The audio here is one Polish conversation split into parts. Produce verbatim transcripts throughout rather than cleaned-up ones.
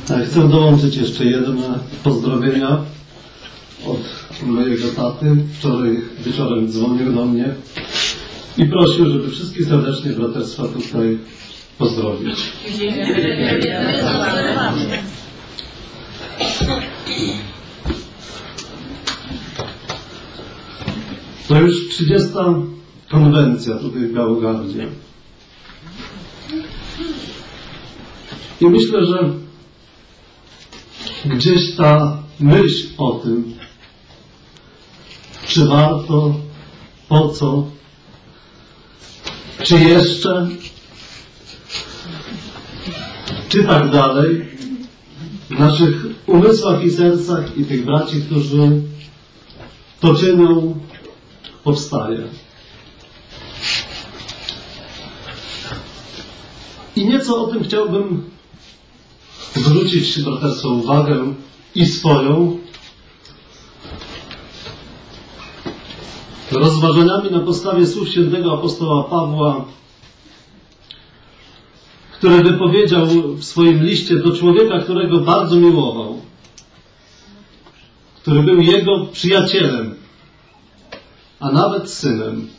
Chcę dołączyć jeszcze jedne pozdrowienia od mojego taty. Wczoraj wieczorem dzwonił do mnie i prosił, żeby wszystkich serdecznie braterstwa tutaj pozdrowić. To już trzydziesta konwencja tutaj w Białogardzie. I myślę, że gdzieś ta myśl o tym, czy warto, po co, czy jeszcze, czy tak dalej, w naszych umysłach i sercach i tych braci, którzy to czynią, powstaje. I nieco o tym chciałbym zwrócić braterstwo uwagę i swoją rozważaniami na podstawie słów świętego apostoła Pawła, który wypowiedział w swoim liście do człowieka, którego bardzo miłował, który był jego przyjacielem, a nawet synem,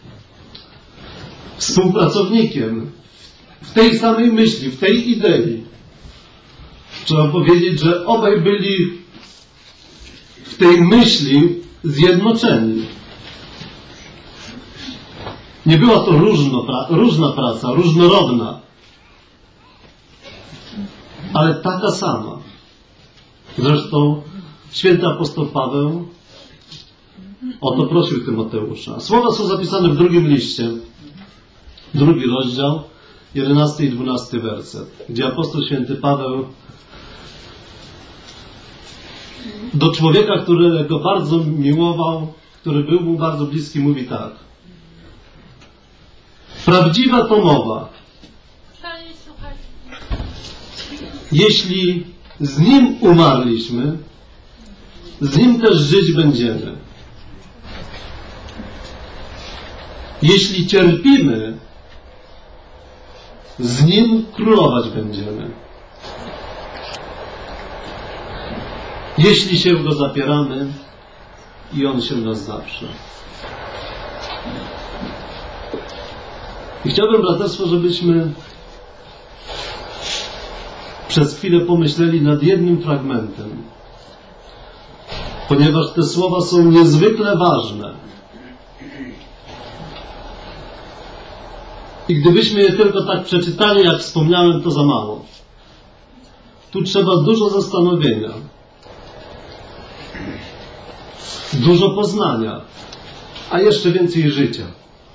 współpracownikiem w tej samej myśli, w tej idei. Trzeba powiedzieć, że obaj byli w tej myśli zjednoczeni. Nie była to różno, różna praca, różnorodna, ale taka sama. Zresztą święty apostoł Paweł o to prosił Tymoteusza. Słowa są zapisane w drugim liście, drugi rozdział, jedenasty i dwunasty werset, gdzie apostoł święty Paweł do człowieka, którego bardzo miłował, który był mu bardzo bliski, mówi tak. Prawdziwa to mowa. Jeśli z Nim umarliśmy, z Nim też żyć będziemy. Jeśli cierpimy, z Nim królować będziemy. Jeśli się Go zapieramy i On się nas zaprze. I chciałbym, braterstwo, żebyśmy przez chwilę pomyśleli nad jednym fragmentem, ponieważ te słowa są niezwykle ważne. I gdybyśmy je tylko tak przeczytali, jak wspomniałem, to za mało. Tu trzeba dużo zastanowienia, dużo poznania, a jeszcze więcej życia.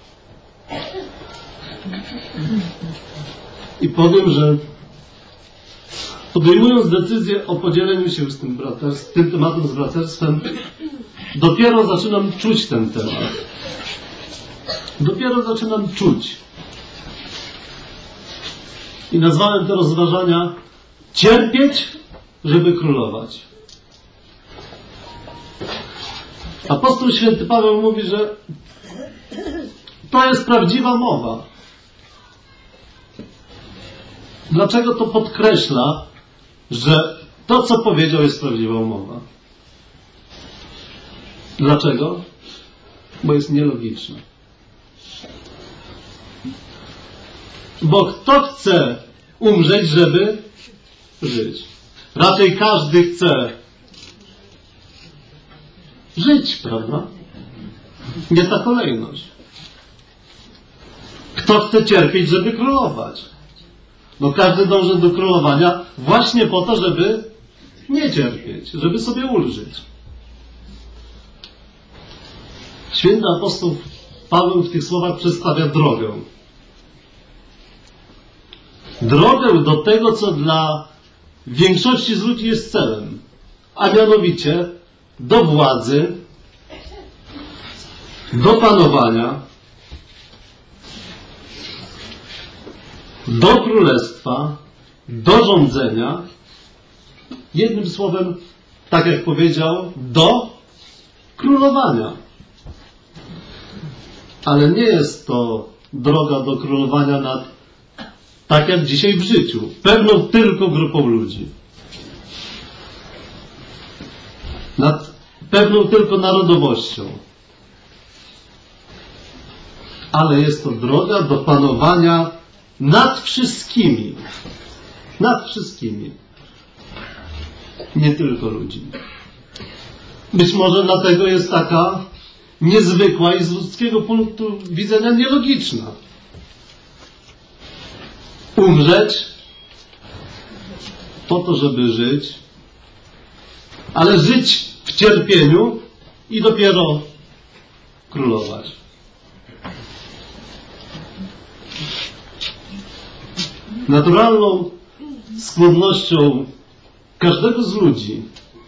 I powiem, że podejmując decyzję o podzieleniu się z tym, braterstw, tym tematem z braterstwem, dopiero zaczynam czuć ten temat. Dopiero zaczynam czuć. I nazwałem te rozważania cierpieć, żeby królować. Apostoł święty Paweł mówi, że to jest prawdziwa mowa. Dlaczego to podkreśla, że to, co powiedział, jest prawdziwą mową? Dlaczego? Bo jest nielogiczne. Bo kto chce umrzeć, żeby żyć? Raczej każdy chce żyć, prawda? Nie ta kolejność. Kto chce cierpieć, żeby królować? No każdy dąży do królowania właśnie po to, żeby nie cierpieć, żeby sobie ulżyć. Święty apostoł Paweł w tych słowach przedstawia drogę. Drogę do tego, co dla większości z ludzi jest celem, a mianowicie do władzy, do panowania, do królestwa, do rządzenia, jednym słowem, tak jak powiedział, do królowania. Ale nie jest to droga do królowania nad, tak jak dzisiaj w życiu, pewną tylko grupą ludzi. nad pewną tylko narodowością. Ale jest to droga do panowania nad wszystkimi. Nad wszystkimi. Nie tylko ludzi. Być może dlatego jest taka niezwykła i z ludzkiego punktu widzenia nielogiczna. Umrzeć po to, żeby żyć, ale żyć w cierpieniu i dopiero królować. Naturalną skłonnością każdego z ludzi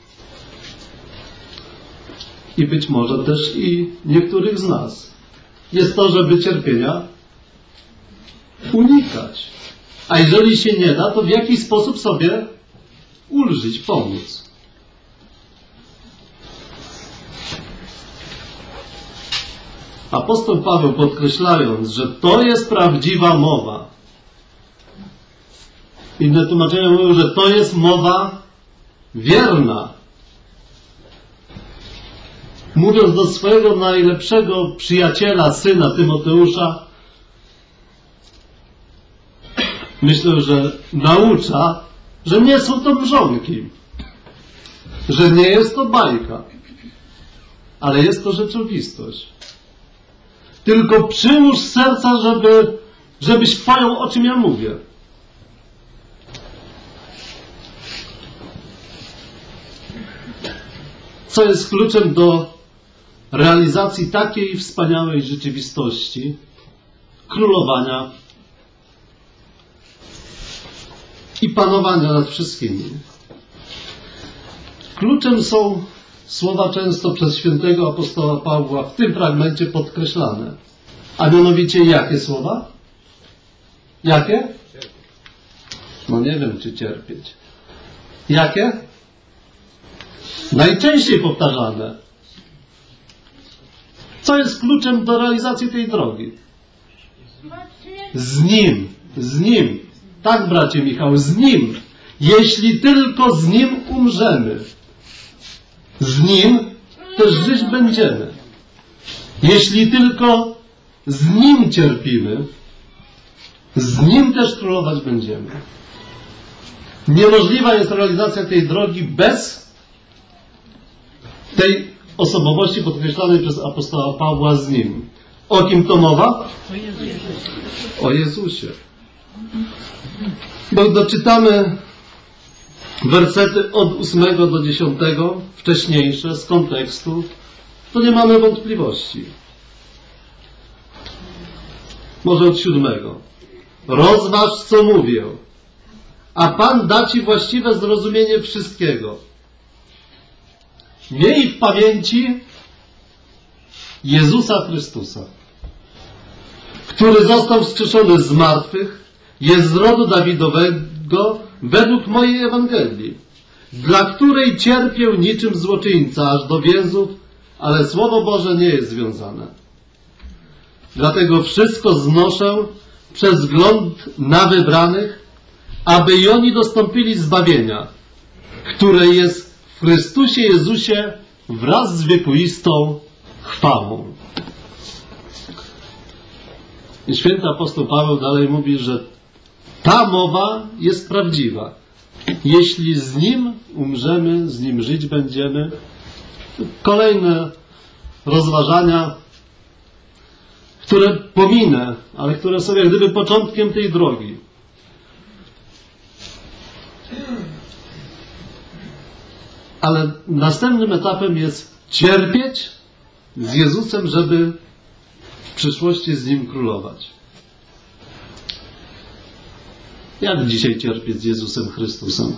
i być może też i niektórych z nas jest to, żeby cierpienia unikać. A jeżeli się nie da, to w jakiś sposób sobie ulżyć, pomóc. Apostoł Paweł, podkreślając, że to jest prawdziwa mowa. Inne tłumaczenia mówią, że to jest mowa wierna. Mówiąc do swojego najlepszego przyjaciela, syna Tymoteusza, myślę, że naucza, że nie są to mrzonki, że nie jest to bajka, ale jest to rzeczywistość. Tylko przyłóż serca, żeby, żebyś pojął, o czym ja mówię. Co jest kluczem do realizacji takiej wspaniałej rzeczywistości, królowania i panowania nad wszystkimi. Kluczem są słowa często przez świętego apostoła Pawła w tym fragmencie podkreślane. A mianowicie jakie słowa? Jakie? No nie wiem, czy cierpieć. Jakie? Najczęściej powtarzane. Co jest kluczem do realizacji tej drogi? Z Nim. Z Nim. Tak, bracie Michał, z Nim. Jeśli tylko z Nim umrzemy, z Nim też żyć będziemy. Jeśli tylko z Nim cierpimy, z Nim też królować będziemy. Niemożliwa jest realizacja tej drogi bez tej osobowości podkreślanej przez apostoła Pawła z Nim. O kim to mowa? O Jezusie. Bo doczytamy wersety od ósmego do dziesiątego, wcześniejsze, z kontekstu, to nie mamy wątpliwości. Może od siódmego. Rozważ, co mówię, a Pan da Ci właściwe zrozumienie wszystkiego. Miej w pamięci Jezusa Chrystusa, który został wskrzeszony z martwych, jest z rodu Dawidowego według mojej Ewangelii, dla której cierpię niczym złoczyńca aż do więzów, ale Słowo Boże nie jest związane. Dlatego wszystko znoszę przez wzgląd na wybranych, aby i oni dostąpili zbawienia, które jest w Chrystusie Jezusie wraz z wiekuistą chwałą. I święty apostoł Paweł dalej mówi, że ta mowa jest prawdziwa. Jeśli z Nim umrzemy, z Nim żyć będziemy. Kolejne rozważania, które pominę, ale które są jak gdyby początkiem tej drogi. Ale następnym etapem jest cierpieć z Jezusem, żeby w przyszłości z Nim królować. Jak dzisiaj cierpieć z Jezusem Chrystusem?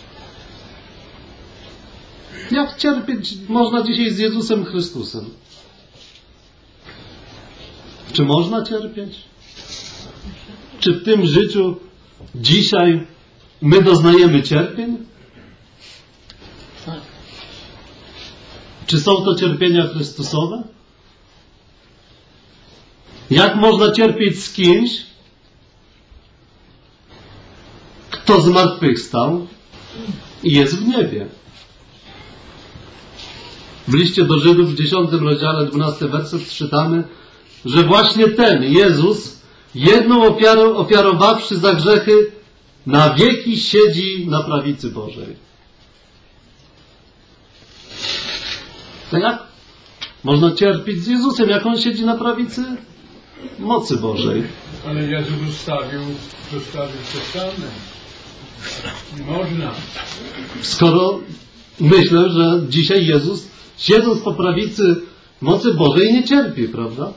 Jak cierpieć można dzisiaj z Jezusem Chrystusem? Czy można cierpieć? Czy w tym życiu dzisiaj my doznajemy cierpień? Czy są to cierpienia Chrystusowe? Jak można cierpieć z kimś, kto zmartwychwstał i jest w niebie? W liście do Żydów w dziesiątym rozdziale, dwunasty werset czytamy, że właśnie ten Jezus, jedną ofiarą ofiarowawszy za grzechy, na wieki siedzi na prawicy Bożej. To jak można cierpieć z Jezusem, jak On siedzi na prawicy mocy Bożej? Ale Jezus ustawił, zostawił testament. Nie można. Skoro myślę, że dzisiaj Jezus, siedząc po prawicy mocy Bożej, nie cierpi, prawda?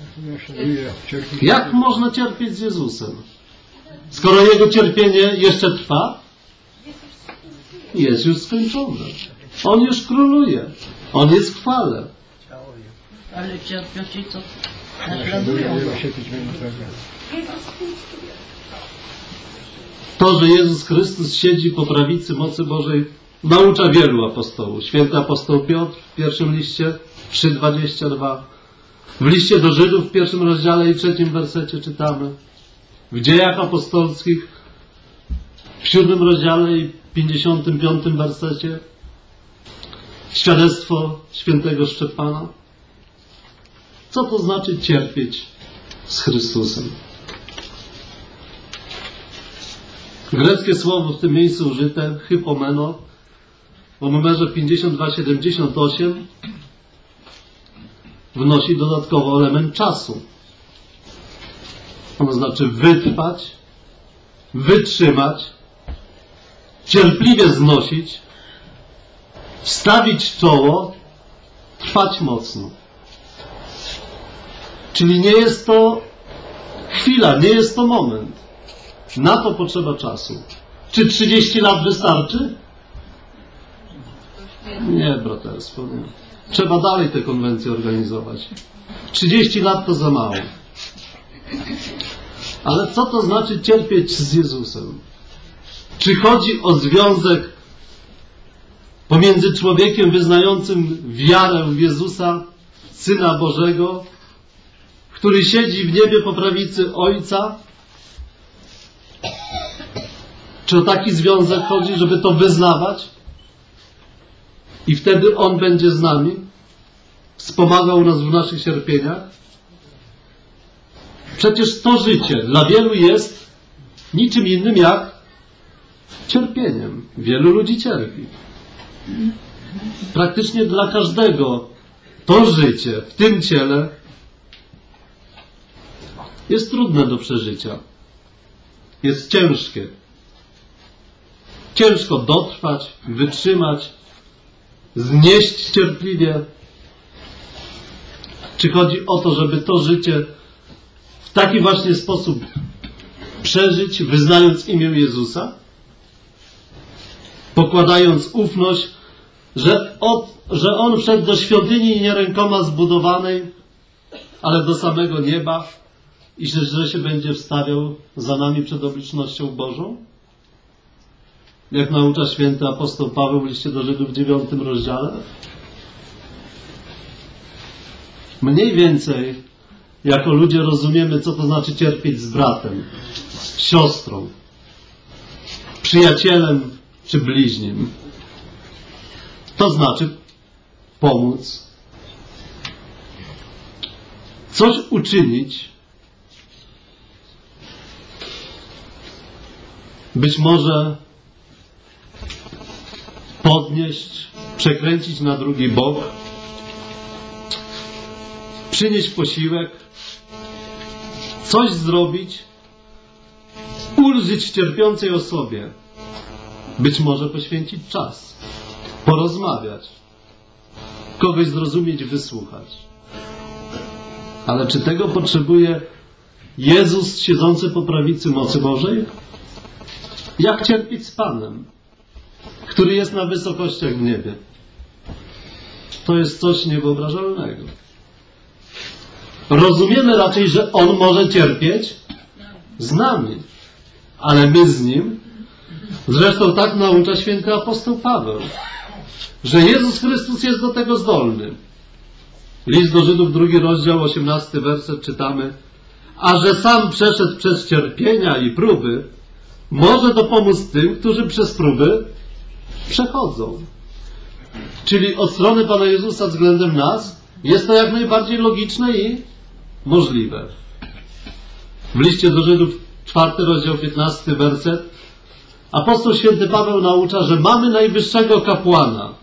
Jak można cierpieć z Jezusem? Skoro Jego cierpienie jeszcze trwa, jest już skończone. On już króluje. On jest w chwale. Ale cierpią ci to naśladują. To, że Jezus Chrystus siedzi po prawicy mocy Bożej, naucza wielu apostołów. Święty apostoł Piotr w pierwszym liście trzy dwadzieścia dwa. W liście do Żydów w pierwszym rozdziale i trzecim wersecie czytamy. W dziejach apostolskich w siódmym rozdziale i pięćdziesiątym piątym wersecie świadectwo świętego Szczepana. Co to znaczy cierpieć z Chrystusem? Greckie słowo w tym miejscu użyte, hypomeno, o numerze pięćdziesiąt dwa siedemdziesiąt osiem wnosi dodatkowo element czasu. Ono znaczy wytrwać, wytrzymać, cierpliwie znosić, wstawić czoło, trwać mocno. Czyli nie jest to chwila, nie jest to moment. Na to potrzeba czasu. Czy trzydzieści lat wystarczy? Nie, braterstwo, nie. Trzeba dalej te konwencje organizować. trzydzieści lat to za mało. Ale co to znaczy cierpieć z Jezusem? Czy chodzi o związek pomiędzy człowiekiem wyznającym wiarę w Jezusa, Syna Bożego, który siedzi w niebie po prawicy Ojca? Czy o taki związek chodzi, żeby to wyznawać? I wtedy On będzie z nami, wspomagał nas w naszych cierpieniach? Przecież to życie dla wielu jest niczym innym jak cierpieniem. Wielu ludzi cierpi. Praktycznie dla każdego to życie w tym ciele jest trudne do przeżycia. Jest ciężkie. Ciężko dotrwać, wytrzymać, znieść cierpliwie. Czy chodzi o to, żeby to życie w taki właśnie sposób przeżyć, wyznając imię Jezusa? Pokładając ufność, że, od, że On wszedł do świątyni nie rękoma zbudowanej, ale do samego nieba i że, że się będzie wstawiał za nami przed oblicznością Bożą? Jak naucza święty apostoł Paweł w liście do Żydów w dziewiątym rozdziale? Mniej więcej jako ludzie rozumiemy, co to znaczy cierpieć z bratem, siostrą, przyjacielem czy bliźnim. To znaczy pomóc, coś uczynić, być może podnieść, przekręcić na drugi bok, przynieść posiłek, coś zrobić, ulżyć cierpiącej osobie, być może poświęcić czas, porozmawiać, kogoś zrozumieć, wysłuchać. Ale czy tego potrzebuje Jezus siedzący po prawicy mocy Bożej? Jak cierpieć z Panem, który jest na wysokościach w niebie? To jest coś niewyobrażalnego. Rozumiemy raczej, że On może cierpieć z nami, ale my z Nim. Zresztą tak naucza święty apostoł Paweł, że Jezus Chrystus jest do tego zdolny. List do Żydów, drugi rozdział, osiemnasty werset czytamy: a że sam przeszedł przez cierpienia i próby, może dopomóc tym, którzy przez próby przechodzą. Czyli od strony Pana Jezusa względem nas jest to jak najbardziej logiczne i możliwe. W liście do Żydów, czwarty rozdział, piętnasty werset, apostoł święty Paweł naucza, że mamy najwyższego kapłana.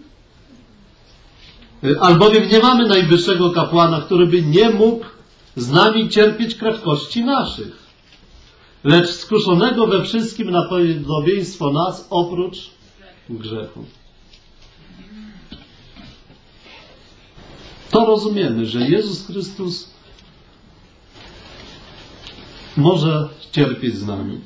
Albowiem nie mamy najwyższego kapłana, który by nie mógł z nami cierpieć krew kości naszych, lecz skuszonego we wszystkim na podobieństwo nas oprócz grzechu. To rozumiemy, że Jezus Chrystus może cierpieć z nami.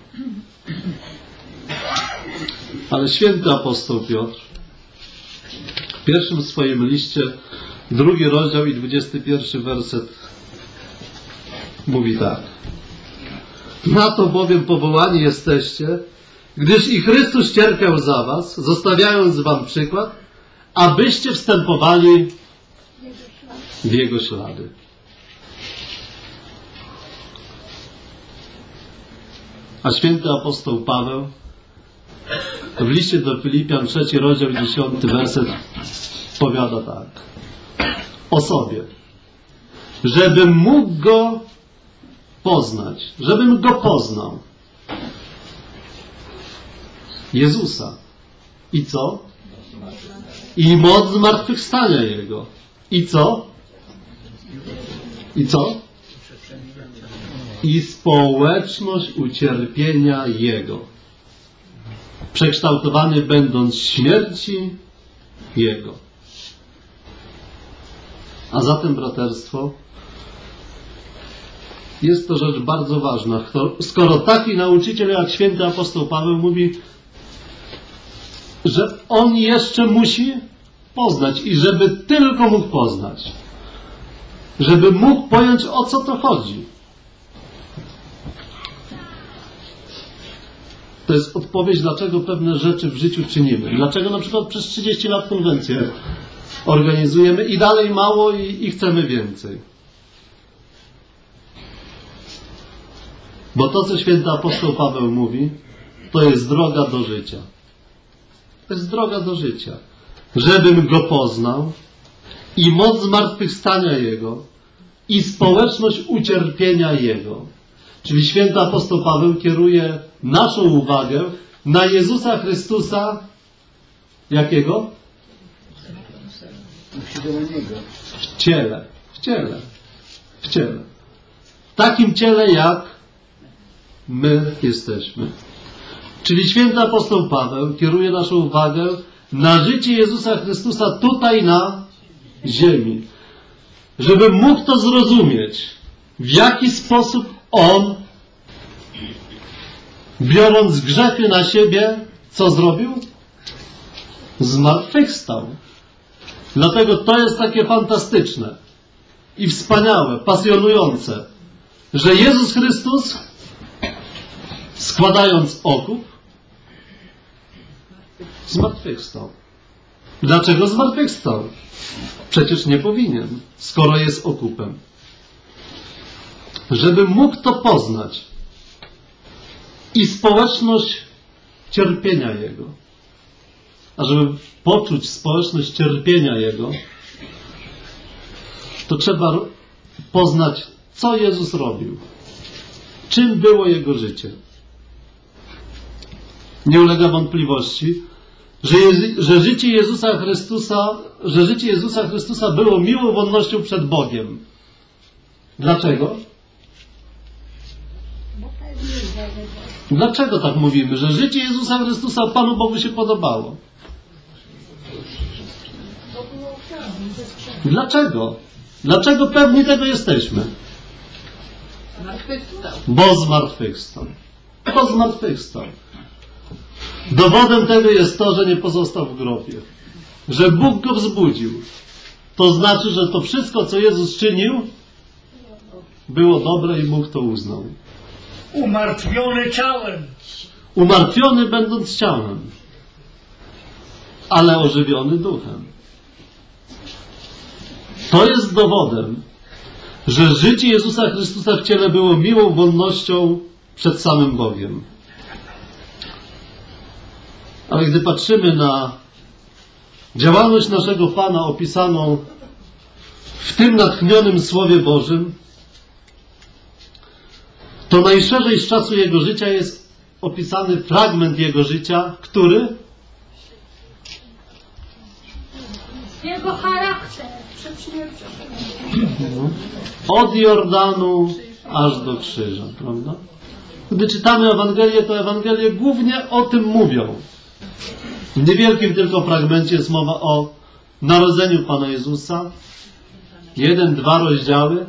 Ale święty apostoł Piotr w pierwszym swoim liście, drugi rozdział i dwudziesty pierwszy werset mówi tak. Na to bowiem powołani jesteście, gdyż i Chrystus cierpiał za was, zostawiając wam przykład, abyście wstępowali w Jego ślady. A święty apostoł Paweł w liście do Filipian, trzeci rozdział i dziesiąty werset powiada tak o sobie, żebym mógł Go poznać, żebym Go poznał. Jezusa. I co? I moc zmartwychwstania Jego. I co? I co? I społeczność ucierpienia Jego. Przekształtowany będąc śmierci Jego. A zatem, braterstwo, jest to rzecz bardzo ważna. Skoro taki nauczyciel jak święty apostoł Paweł mówi, że on jeszcze musi poznać i żeby tylko mógł poznać. Żeby mógł pojąć, o co to chodzi. To jest odpowiedź, dlaczego pewne rzeczy w życiu czynimy. Dlaczego na przykład przez trzydzieści lat konwencję organizujemy i dalej mało i, i chcemy więcej. Bo to, co święty apostoł Paweł mówi, to jest droga do życia. To jest droga do życia. Żebym Go poznał i moc zmartwychwstania Jego i społeczność ucierpienia Jego. Czyli święty apostoł Paweł kieruje naszą uwagę na Jezusa Chrystusa jakiego? W ciele. W ciele. W ciele. W takim ciele, jak my jesteśmy. Czyli święty apostoł Paweł kieruje naszą uwagę na życie Jezusa Chrystusa tutaj na ziemi. Żeby mógł to zrozumieć, w jaki sposób On, biorąc grzechy na siebie, co zrobił? Zmartwychwstał. Dlatego to jest takie fantastyczne i wspaniałe, pasjonujące, że Jezus Chrystus, składając okup, zmartwychwstał. Dlaczego zmartwychwstał? Przecież nie powinien, skoro jest okupem. Żeby mógł to poznać i społeczność cierpienia Jego. A żeby poczuć społeczność cierpienia Jego, to trzeba poznać, co Jezus robił. Czym było Jego życie. Nie ulega wątpliwości, że, że życie Jezusa Chrystusa, że życie Jezusa Chrystusa było miłą wonnością przed Bogiem. Dlaczego? Dlaczego tak mówimy, że życie Jezusa Chrystusa Panu Bogu się podobało? Dlaczego? Dlaczego pewni tego jesteśmy? Bo zmartwychwstał. Bo zmartwychwstał. Dowodem tego jest to, że nie pozostał w grobie. Że Bóg Go wzbudził. To znaczy, że to wszystko, co Jezus czynił, było dobre i Bóg to uznał. Umartwiony ciałem. Umartwiony będąc ciałem, ale ożywiony duchem. To jest dowodem, że życie Jezusa Chrystusa w ciele było miłą wonnością przed samym Bogiem. Ale gdy patrzymy na działalność naszego Pana opisaną w tym natchnionym Słowie Bożym, to najszerzej z czasu Jego życia jest opisany fragment Jego życia, który? Jego charakter przed śmiercią. Od Jordanu aż do krzyża, prawda? Gdy czytamy Ewangelię, to Ewangelie głównie o tym mówią. W niewielkim tylko fragmencie jest mowa o narodzeniu Pana Jezusa. Jeden, dwa rozdziały.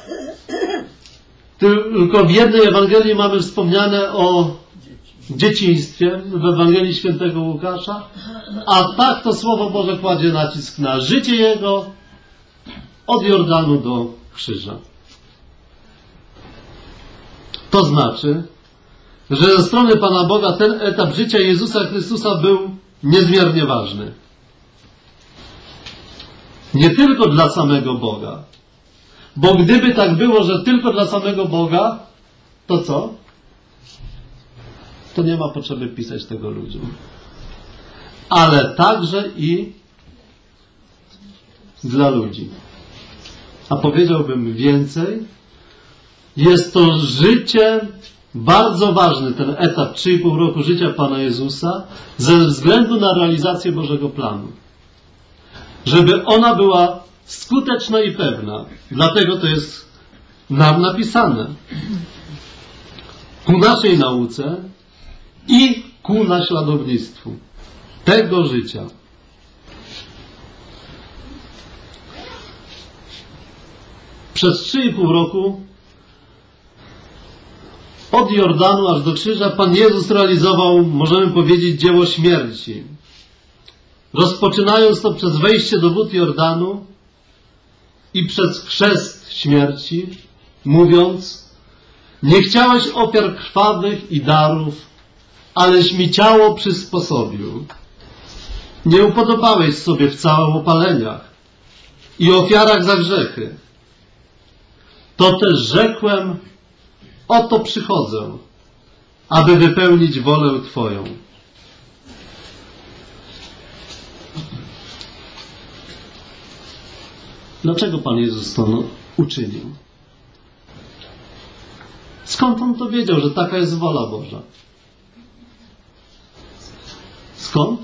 Tylko w jednej Ewangelii mamy wspomniane o dzieciństwie, w Ewangelii Świętego Łukasza, a tak to Słowo Boże kładzie nacisk na życie Jego od Jordanu do krzyża. To znaczy, że ze strony Pana Boga ten etap życia Jezusa Chrystusa był niezmiernie ważny. Nie tylko dla samego Boga. Bo gdyby tak było, że tylko dla samego Boga, to co? To nie ma potrzeby pisać tego ludziom. Ale także i dla ludzi. A powiedziałbym więcej, jest to życie bardzo ważny, ten etap trzy i pół roku życia Pana Jezusa, ze względu na realizację Bożego planu. Żeby ona była skuteczna i pewna. Dlatego to jest nam napisane. Ku naszej nauce i ku naśladownictwu tego życia. Przez trzy i pół roku od Jordanu aż do krzyża Pan Jezus realizował, możemy powiedzieć, dzieło śmierci. Rozpoczynając to przez wejście do wód Jordanu i przez chrzest śmierci, mówiąc: nie chciałeś ofiar krwawych i darów, aleś mi ciało przysposobił. Nie upodobałeś sobie w całopaleniach i ofiarach za grzechy. To też rzekłem: oto przychodzę, aby wypełnić wolę Twoją. Dlaczego Pan Jezus to uczynił? Skąd On to wiedział, że taka jest wola Boża? Skąd?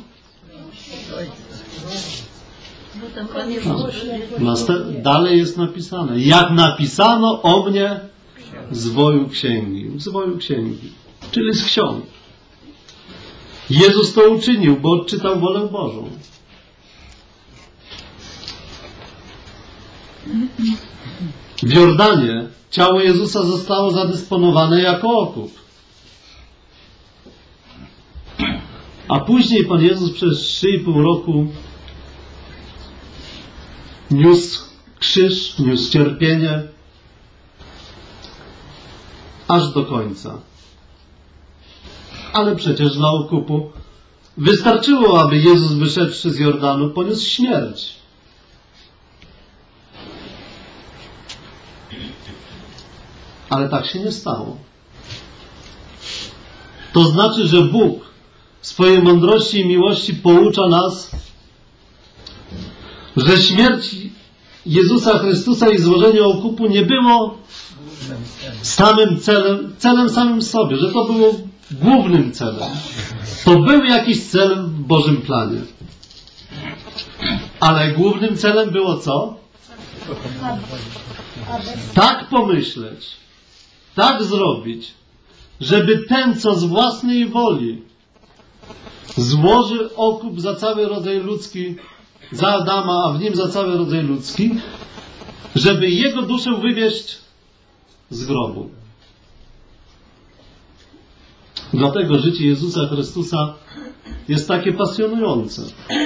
No, dalej jest napisane. Jak napisano o mnie z woju księgi. Z woju księgi. Czyli z ksiąg. Jezus to uczynił, bo odczytał wolę Bożą. W Jordanie ciało Jezusa zostało zadysponowane jako okup. A później Pan Jezus przez trzy i pół roku niósł krzyż, niósł cierpienie aż do końca. Ale przecież dla okupu wystarczyło, aby Jezus wyszedłszy z Jordanu poniósł śmierć. Ale tak się nie stało. To znaczy, że Bóg w swojej mądrości i miłości poucza nas, że śmierć Jezusa Chrystusa i złożenie okupu nie było samym celem, celem samym sobie, że to było głównym celem. To był jakiś cel w Bożym planie. Ale głównym celem było co? Tak pomyśleć, tak zrobić, żeby ten, co z własnej woli złoży okup za cały rodzaj ludzki, za Adama, a w nim za cały rodzaj ludzki, żeby jego duszę wywieźć z grobu. Dlatego życie Jezusa Chrystusa jest takie pasjonujące.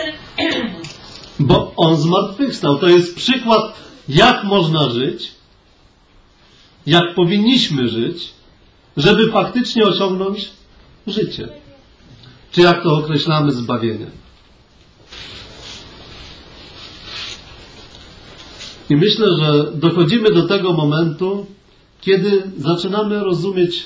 Bo On zmartwychwstał. To jest przykład, jak można żyć, jak powinniśmy żyć, żeby faktycznie osiągnąć życie. Czy jak to określamy, zbawienie. I myślę, że dochodzimy do tego momentu, kiedy zaczynamy rozumieć,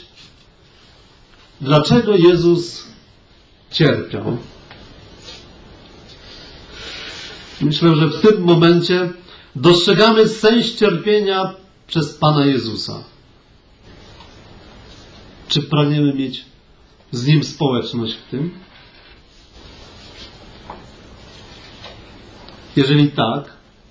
dlaczego Jezus cierpiał. Myślę, że w tym momencie dostrzegamy sens cierpienia przez Pana Jezusa. Czy pragniemy mieć z Nim społeczność w tym? Jeżeli tak,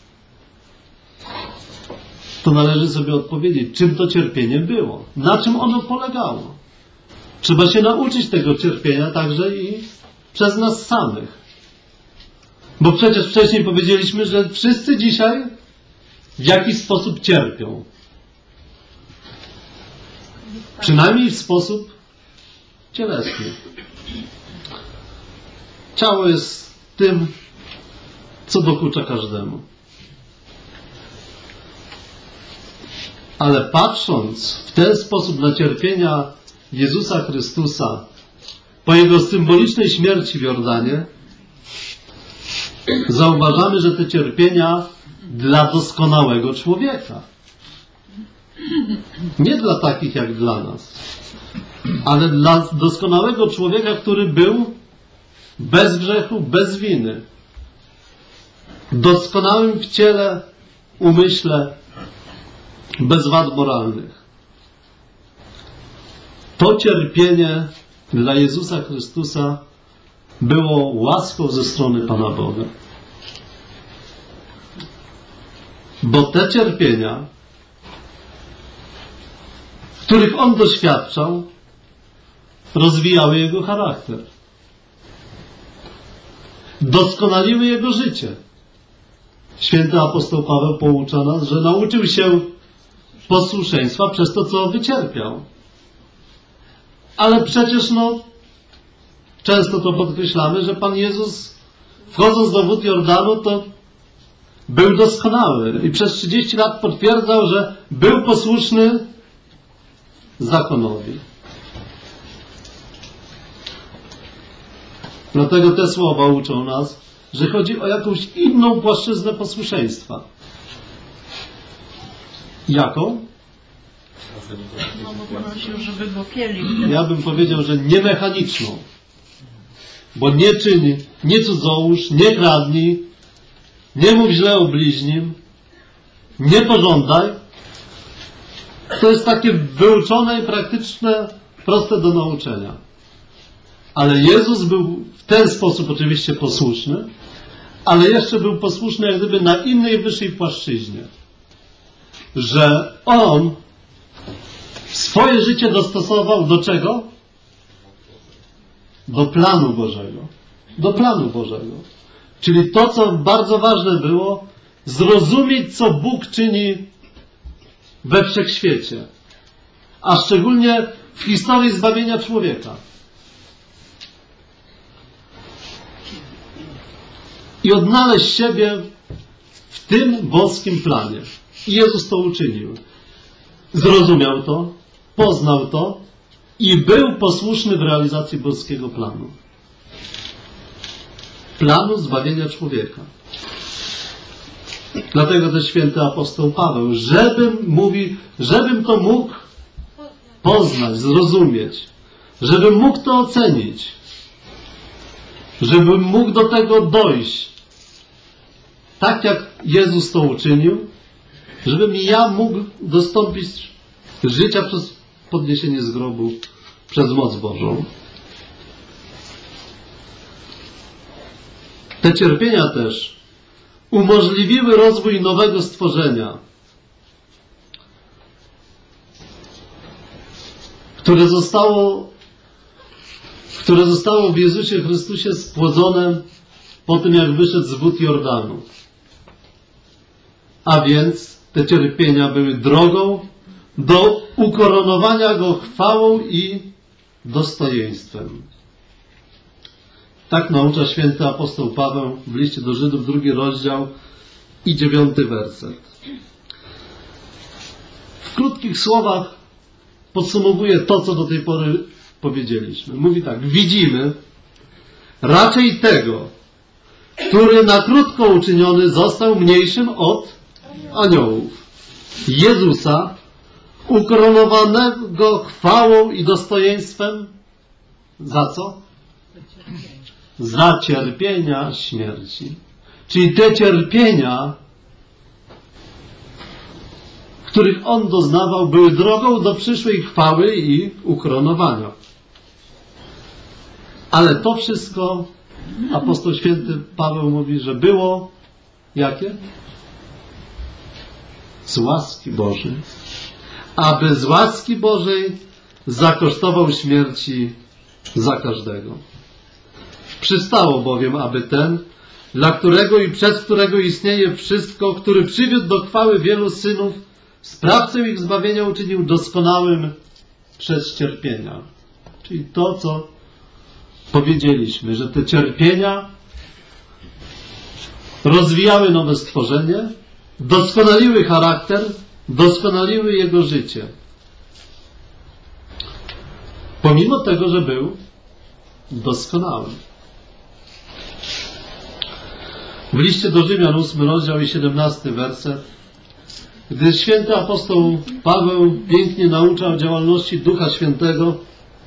to należy sobie odpowiedzieć, czym to cierpienie było, na czym ono polegało. Trzeba się nauczyć tego cierpienia także i przez nas samych. Bo przecież wcześniej powiedzieliśmy, że wszyscy dzisiaj w jakiś sposób cierpią. Przynajmniej w sposób cielesny. Ciało jest tym, co dokucza każdemu. Ale patrząc w ten sposób na cierpienia Jezusa Chrystusa po Jego symbolicznej śmierci w Jordanie, zauważamy, że te cierpienia dla doskonałego człowieka. Nie dla takich jak dla nas, ale dla doskonałego człowieka, który był bez grzechu, bez winy. Doskonałym w ciele, umyśle, bez wad moralnych. To cierpienie dla Jezusa Chrystusa było łaską ze strony Pana Boga. Bo te cierpienia, których On doświadczał, rozwijały Jego charakter. Doskonaliły Jego życie. Święty apostoł Paweł poucza nas, że nauczył się posłuszeństwa przez to, co wycierpiał. Ale przecież no, często to podkreślamy, że Pan Jezus, wchodząc do wód Jordanu, to był doskonały i przez trzydzieści lat potwierdzał, że był posłuszny zakonowi. Dlatego te słowa uczą nas, że chodzi o jakąś inną płaszczyznę posłuszeństwa. Jaką? No bo prosił, żeby go pieli. Ja bym powiedział, że nie mechaniczną. Bo nie czyń, nie cudzołóż, nie kradnij, nie mów źle o bliźnim, nie pożądaj. To jest takie wyuczone i praktyczne, proste do nauczenia. Ale Jezus był w ten sposób oczywiście posłuszny, ale jeszcze był posłuszny jak gdyby na innej, wyższej płaszczyźnie. Że On swoje życie dostosował do czego? Do planu Bożego. Do planu Bożego. Czyli to, co bardzo ważne było, zrozumieć, co Bóg czyni we wszechświecie. A szczególnie w historii zbawienia człowieka. I odnaleźć siebie w tym boskim planie. I Jezus to uczynił. Zrozumiał to, poznał to i był posłuszny w realizacji boskiego planu. Planu zbawienia człowieka. Dlatego też święty apostoł Paweł, żebym, mówi, żebym to mógł poznać, zrozumieć, żebym mógł to ocenić, żebym mógł do tego dojść, tak jak Jezus to uczynił, żebym ja mógł dostąpić życia przez podniesienie z grobu, przez moc Bożą. Te cierpienia też umożliwiły rozwój nowego stworzenia, które zostało, które zostało w Jezusie Chrystusie spłodzone po tym, jak wyszedł z wód Jordanu. A więc te cierpienia były drogą do ukoronowania Go chwałą i dostojeństwem. Tak naucza święty apostoł Paweł w liście do Żydów, drugi rozdział i dziewiąty werset. W krótkich słowach podsumowuje to, co do tej pory powiedzieliśmy. Mówi tak: widzimy raczej tego, który na krótko uczyniony został mniejszym od aniołów. Jezusa, ukoronowanego chwałą i dostojeństwem. Za co? Za cierpienia śmierci. Czyli te cierpienia, których on doznawał, były drogą do przyszłej chwały i ukoronowania. Ale to wszystko apostoł święty Paweł mówi, że było jakie? Z łaski Bożej. Aby z łaski Bożej zakosztował śmierci za każdego. Przystało bowiem, aby ten, dla którego i przez którego istnieje wszystko, który przywiódł do chwały wielu synów, sprawcę ich zbawienia uczynił doskonałym przez cierpienia. Czyli to, co powiedzieliśmy, że te cierpienia rozwijały nowe stworzenie, doskonaliły charakter, doskonaliły jego życie. Pomimo tego, że był doskonały. W liście do Rzymian, ósmy rozdział i siedemnasty werset, gdy święty apostoł Paweł pięknie naucza o działalności Ducha Świętego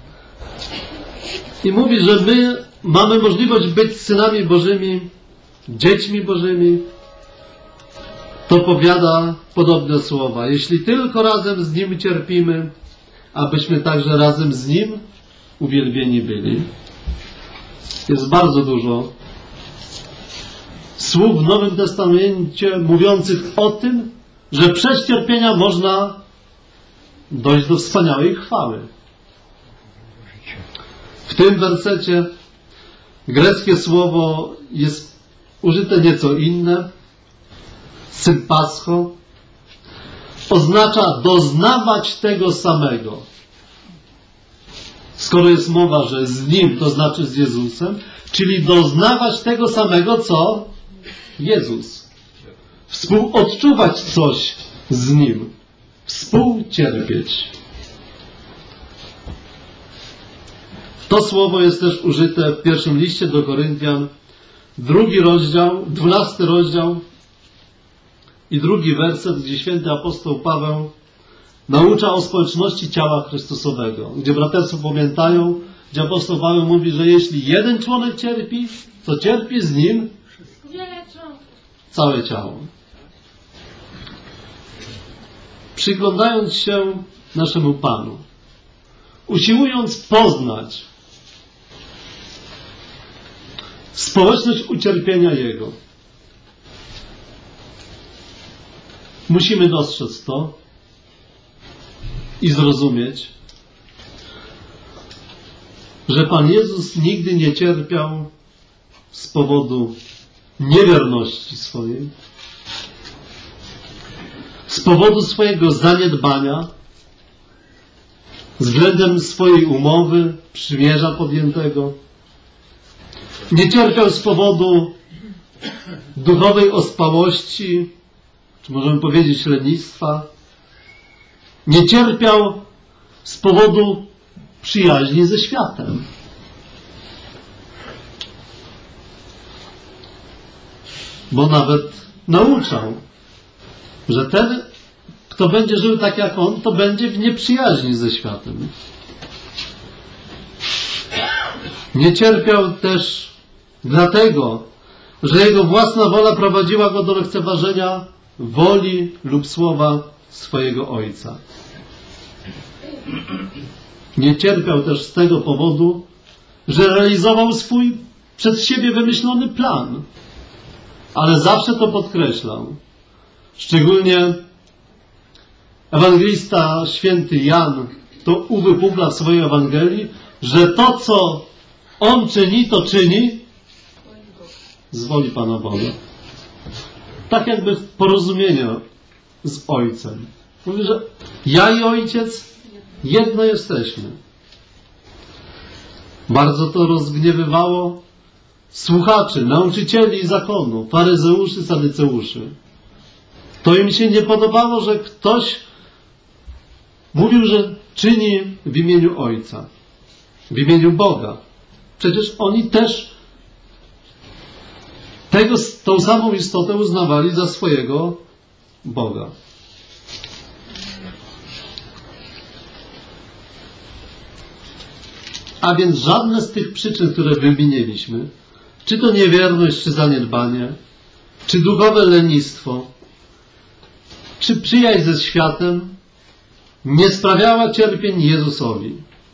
i mówi, że my mamy możliwość być synami Bożymi, dziećmi Bożymi, to powiada podobne słowa. Jeśli tylko razem z Nim cierpimy, abyśmy także razem z Nim uwielbieni byli. Jest bardzo dużo słów w Nowym Testamencie mówiących o tym, że przez cierpienia można dojść do wspaniałej chwały. W tym wersecie greckie słowo jest użyte nieco inne. Sympascho oznacza doznawać tego samego. Skoro jest mowa, że z Nim, to znaczy z Jezusem, czyli doznawać tego samego, co Jezus. Współodczuwać coś z Nim. Współcierpieć. To słowo jest też użyte w pierwszym liście do Koryntian, drugi rozdział, dwunasty rozdział i drugi werset, gdzie święty apostoł Paweł naucza o społeczności ciała Chrystusowego, gdzie braterstwo pamiętają, gdzie apostoł Paweł mówi, że jeśli jeden członek cierpi, to cierpi z nim całe ciało. Przyglądając się naszemu Panu, usiłując poznać społeczność ucierpienia Jego, musimy dostrzec to i zrozumieć, że Pan Jezus nigdy nie cierpiał z powodu niewierności swojej, z powodu swojego zaniedbania, względem swojej umowy, przymierza podjętego. Nie cierpiał z powodu duchowej ospałości, czy możemy powiedzieć lenistwa. Nie cierpiał z powodu przyjaźni ze światem. Bo nawet nauczał, że ten, kto będzie żył tak jak on, to będzie w nieprzyjaźni ze światem. Nie cierpiał też dlatego, że jego własna wola prowadziła go do lekceważenia woli lub słowa swojego Ojca. Nie cierpiał też z tego powodu, że realizował swój przez siebie wymyślony plan. Ale zawsze to podkreślał. Szczególnie ewangelista święty Jan to uwypukla w swojej Ewangelii, że to, co on czyni, to czyni z woli Pana Boga. Tak jakby w porozumieniu z Ojcem. Mówi, że ja i Ojciec jedno jesteśmy. Bardzo to rozgniewywało słuchaczy, nauczycieli zakonu, faryzeuszy, sadyceuszy. To im się nie podobało, że ktoś mówił, że czyni w imieniu Ojca, w imieniu Boga. Przecież oni też tego, tą samą istotę uznawali za swojego Boga. A więc żadne z tych przyczyn, które wymieniliśmy, czy to niewierność, czy zaniedbanie, czy duchowe lenistwo, czy przyjaźń ze światem nie sprawiała cierpień Jezusowi.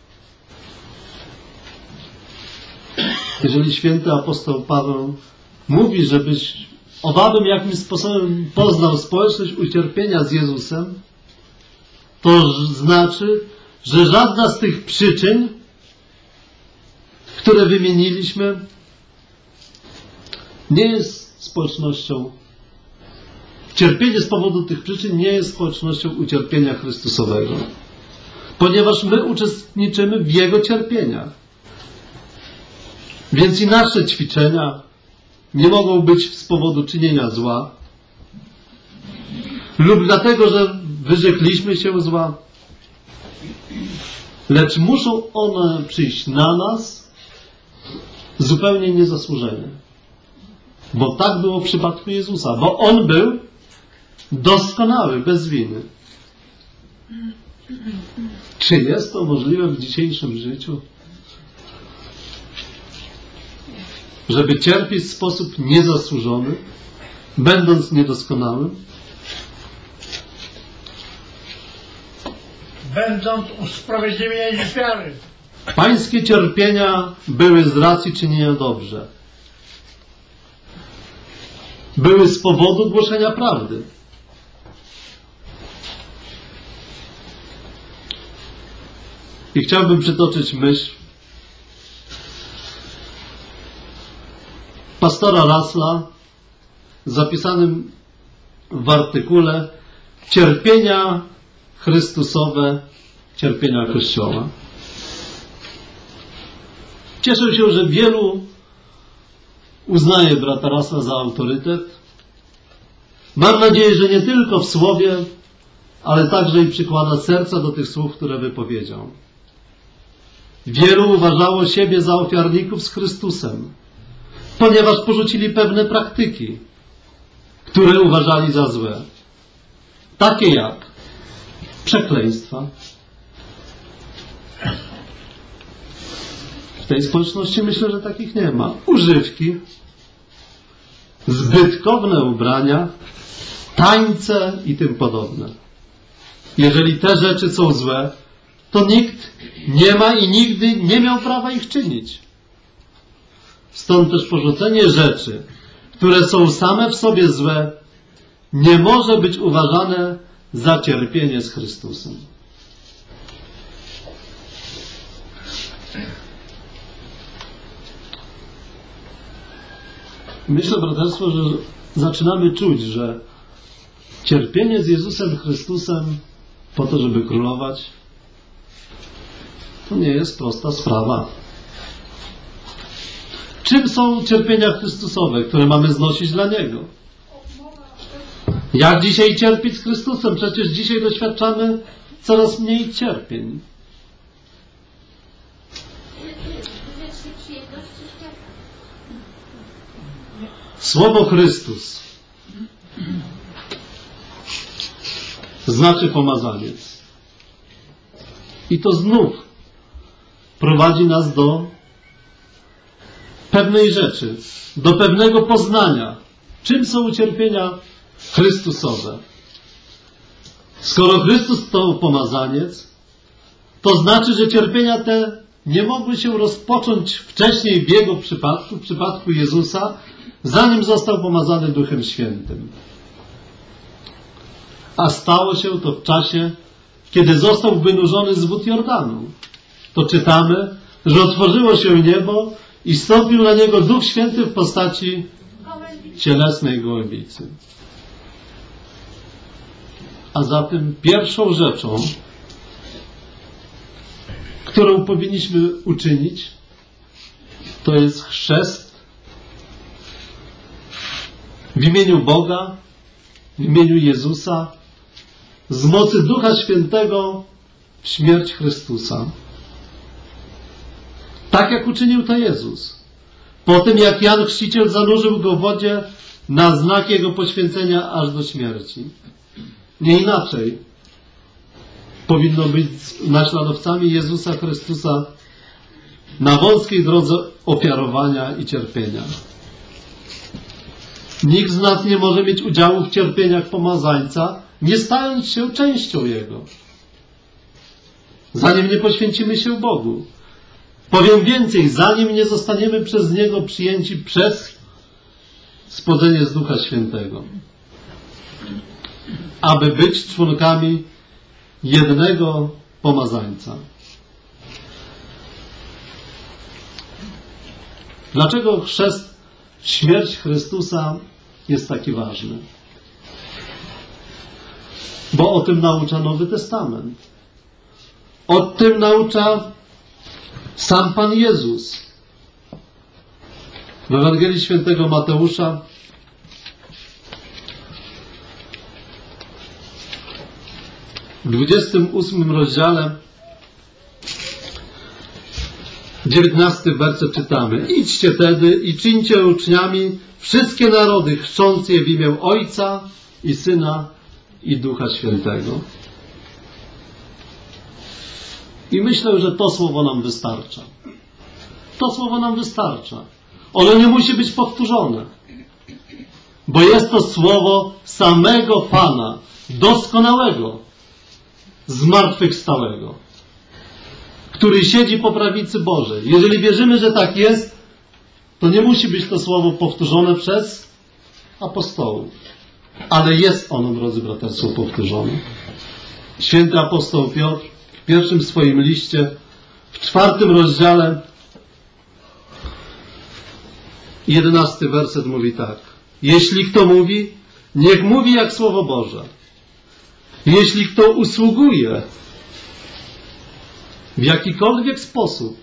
Jeżeli święty apostoł Paweł mówi, żebyś owabym jakimś sposobem poznał społeczność ucierpienia z Jezusem, to znaczy, że żadna z tych przyczyn, które wymieniliśmy, nie jest społecznością. Cierpienie z powodu tych przyczyn nie jest społecznością ucierpienia Chrystusowego, ponieważ my uczestniczymy w Jego cierpieniach. Więc i nasze ćwiczenia nie mogą być z powodu czynienia zła lub dlatego, że wyrzekliśmy się zła, lecz muszą one przyjść na nas zupełnie niezasłużenie. Bo tak było w przypadku Jezusa, bo On był doskonały, bez winy. Czy jest to możliwe w dzisiejszym życiu? Żeby cierpieć w sposób niezasłużony, będąc niedoskonałym? Będąc usprawiedliwieni z wiary. Pańskie cierpienia były z racji czynienia dobrze. Były z powodu głoszenia prawdy. I chciałbym przytoczyć myśl pastora Russella zapisanym w artykule Cierpienia Chrystusowe, cierpienia Kościoła. Cieszę się, że wielu uznaje brata Russella za autorytet. Mam nadzieję, że nie tylko w słowie, ale także i przykłada serca do tych słów, które wypowiedział. Wielu uważało siebie za ofiarników z Chrystusem, ponieważ porzucili pewne praktyki, które uważali za złe. Takie jak przekleństwa. W tej społeczności myślę, że takich nie ma. Używki, zbytkowne ubrania, tańce i tym podobne. Jeżeli te rzeczy są złe, to nikt nie ma i nigdy nie miał prawa ich czynić. Stąd też porzucenie rzeczy, które są same w sobie złe, nie może być uważane za cierpienie z Chrystusem. Myślę, braterstwo, że zaczynamy czuć, że cierpienie z Jezusem Chrystusem po to, żeby królować, to nie jest prosta sprawa. Czym są cierpienia Chrystusowe, które mamy znosić dla Niego? Jak dzisiaj cierpieć z Chrystusem? Przecież dzisiaj doświadczamy coraz mniej cierpień. Słowo Chrystus znaczy pomazaniec. I to znów prowadzi nas do pewnej rzeczy, do pewnego poznania. Czym są ucierpienia Chrystusowe? Skoro Chrystus to pomazaniec, to znaczy, że cierpienia te nie mogły się rozpocząć wcześniej w Jego przypadku, w przypadku Jezusa, zanim został pomazany Duchem Świętym. A stało się to w czasie, kiedy został wynurzony z wód Jordanu. To czytamy, że otworzyło się niebo i stąpił na Niego Duch Święty w postaci cielesnej gołębicy. A zatem pierwszą rzeczą, którą powinniśmy uczynić, to jest chrzest w imieniu Boga, w imieniu Jezusa, z mocy Ducha Świętego w śmierć Chrystusa. Tak jak uczynił to Jezus. Po tym jak Jan Chrzciciel zanurzył go w wodzie na znak Jego poświęcenia aż do śmierci. Nie inaczej powinno być naśladowcami Jezusa Chrystusa na wąskiej drodze ofiarowania i cierpienia. Nikt z nas nie może mieć udziału w cierpieniach pomazańca, nie stając się częścią Jego. Zanim nie poświęcimy się Bogu. Powiem więcej, zanim nie zostaniemy przez Niego przyjęci przez spodzenie z Ducha Świętego. Aby być członkami jednego pomazańca. Dlaczego chrzest, śmierć Chrystusa jest taki ważny? Bo o tym naucza Nowy Testament. O tym naucza sam Pan Jezus. W Ewangelii Świętego Mateusza w dwudziestym ósmym rozdziale dziewiętnasty werset czytamy: idźcie tedy i czyńcie uczniami wszystkie narody, chrzcząc je w imię Ojca i Syna i Ducha Świętego. I myślę, że to słowo nam wystarcza. To słowo nam wystarcza. Ono nie musi być powtórzone. Bo jest to słowo samego Pana, doskonałego, zmartwychwstałego, który siedzi po prawicy Bożej. Jeżeli wierzymy, że tak jest, to nie musi być to słowo powtórzone przez apostołów. Ale jest ono, drodzy braterstwo, powtórzone. Święty apostoł Piotr w pierwszym swoim liście, w czwartym rozdziale, jedenasty werset mówi tak: jeśli kto mówi, niech mówi jak Słowo Boże. Jeśli kto usługuje w jakikolwiek sposób,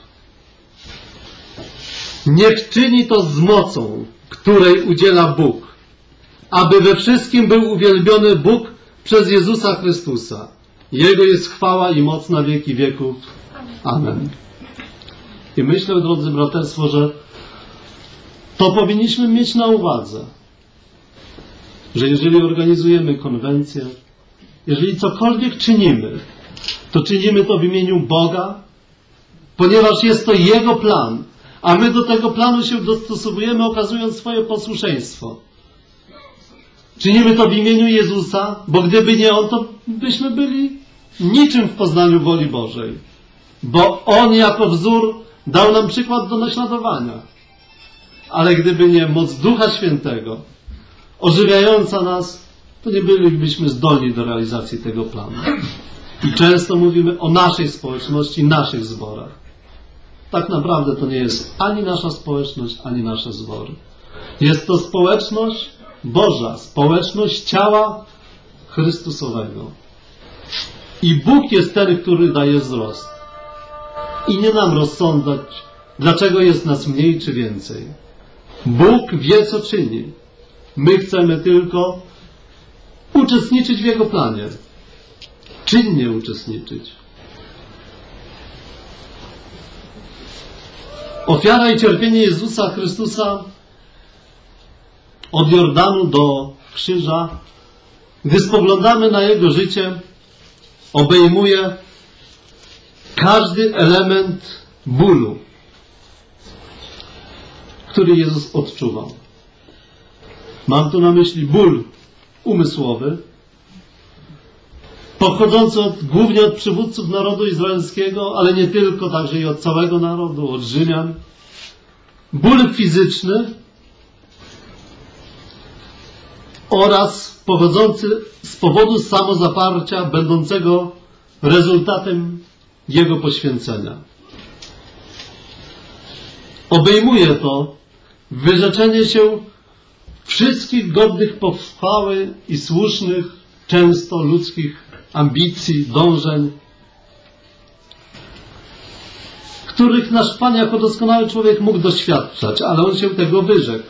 niech czyni to z mocą, której udziela Bóg, aby we wszystkim był uwielbiony Bóg przez Jezusa Chrystusa. Jego jest chwała i moc na wieki wieków. Amen. I myślę, drodzy braterstwo, że to powinniśmy mieć na uwadze, że jeżeli organizujemy konwencję, jeżeli cokolwiek czynimy, to czynimy to w imieniu Boga, ponieważ jest to Jego plan, a my do tego planu się dostosowujemy, okazując swoje posłuszeństwo. Czynimy to w imieniu Jezusa, bo gdyby nie On, to byśmy byli niczym w poznaniu woli Bożej. Bo On jako wzór dał nam przykład do naśladowania. Ale gdyby nie moc Ducha Świętego ożywiająca nas, to nie bylibyśmy zdolni do realizacji tego planu. I często mówimy o naszej społeczności, naszych zborach. Tak naprawdę to nie jest ani nasza społeczność, ani nasze zbory. Jest to społeczność Boża, społeczność ciała Chrystusowego. I Bóg jest ten, który daje wzrost. I nie nam rozsądzać, dlaczego jest nas mniej czy więcej. Bóg wie, co czyni. My chcemy tylko uczestniczyć w Jego planie. Czynnie uczestniczyć. Ofiara i cierpienie Jezusa Chrystusa od Jordanu do krzyża, gdy spoglądamy na Jego życie, obejmuje każdy element bólu, który Jezus odczuwał. Mam tu na myśli ból umysłowy, pochodzący od, głównie od przywódców narodu izraelskiego, ale nie tylko, także i od całego narodu, od Rzymian. Ból fizyczny oraz pochodzący z powodu samozaparcia, będącego rezultatem Jego poświęcenia. Obejmuje to wyrzeczenie się wszystkich godnych pochwały i słusznych, często ludzkich ambicji, dążeń, których nasz Pan jako doskonały człowiek mógł doświadczać, ale On się tego wyrzekł.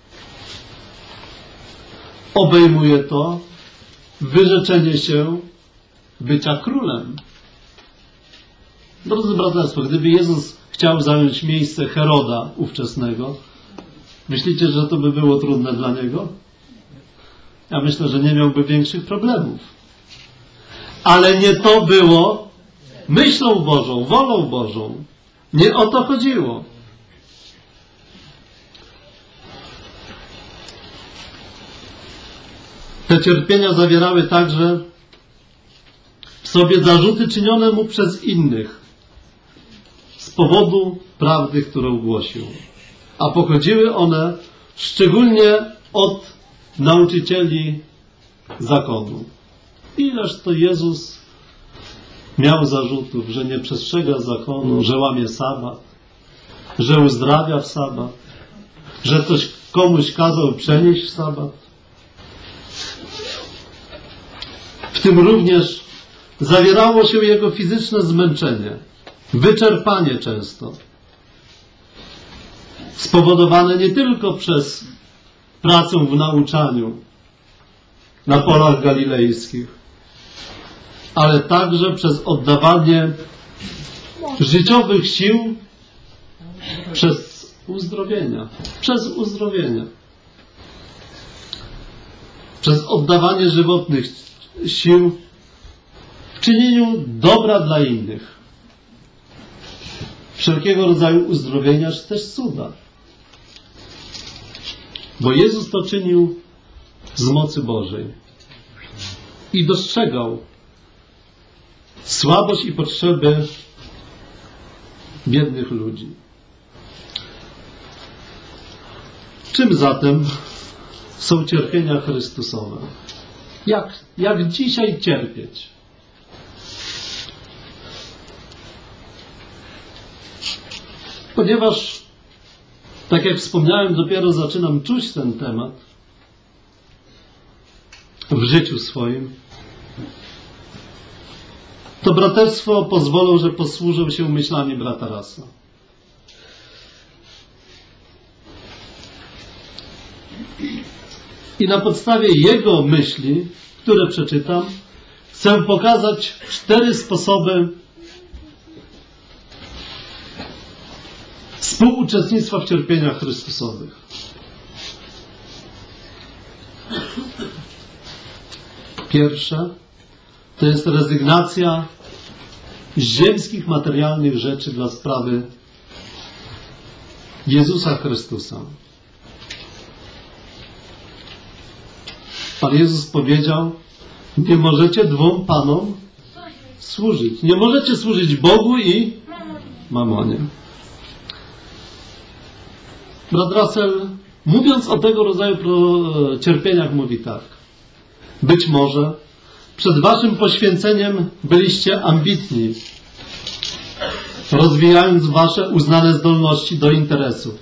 Obejmuje to wyrzeczenie się bycia królem. Drodzy braterstwo, gdyby Jezus chciał zająć miejsce Heroda ówczesnego, myślicie, że to by było trudne dla Niego? Ja myślę, że nie miałby większych problemów. Ale nie to było myślą Bożą, wolą Bożą. Nie o to chodziło. Te cierpienia zawierały także w sobie zarzuty czynione mu przez innych z powodu prawdy, którą głosił. A pochodziły one szczególnie od nauczycieli zakonu. Ileż to Jezus miał zarzutów, że nie przestrzega zakonu, że łamie sabat, że uzdrawia w sabat, że ktoś komuś kazał przenieść w sabat. W tym również zawierało się jego fizyczne zmęczenie, wyczerpanie często, spowodowane nie tylko przez pracę w nauczaniu na polach galilejskich, ale także przez oddawanie życiowych sił przez uzdrowienia, przez uzdrowienia, przez oddawanie żywotnych sił w czynieniu dobra dla innych, wszelkiego rodzaju uzdrowienia, czy też cuda. Bo Jezus to czynił z mocy Bożej i dostrzegał słabość i potrzeby biednych ludzi. Czym zatem są cierpienia Chrystusowe? Jak, jak dzisiaj cierpieć? Ponieważ, tak jak wspomniałem, dopiero zaczynam czuć ten temat w życiu swoim, to braterstwo pozwolą, że posłużę się myślami brata Rasa. I na podstawie jego myśli, które przeczytam, chcę pokazać cztery sposoby współuczestnictwa w cierpieniach Chrystusowych. Pierwsze to jest rezygnacja z ziemskich, materialnych rzeczy dla sprawy Jezusa Chrystusa. Pan Jezus powiedział: nie możecie dwóm Panom służyć. Nie możecie służyć Bogu i mamonie. Brat Russell, mówiąc o tego rodzaju cierpieniach, mówi tak: być może przed waszym poświęceniem byliście ambitni, rozwijając wasze uznane zdolności do interesów.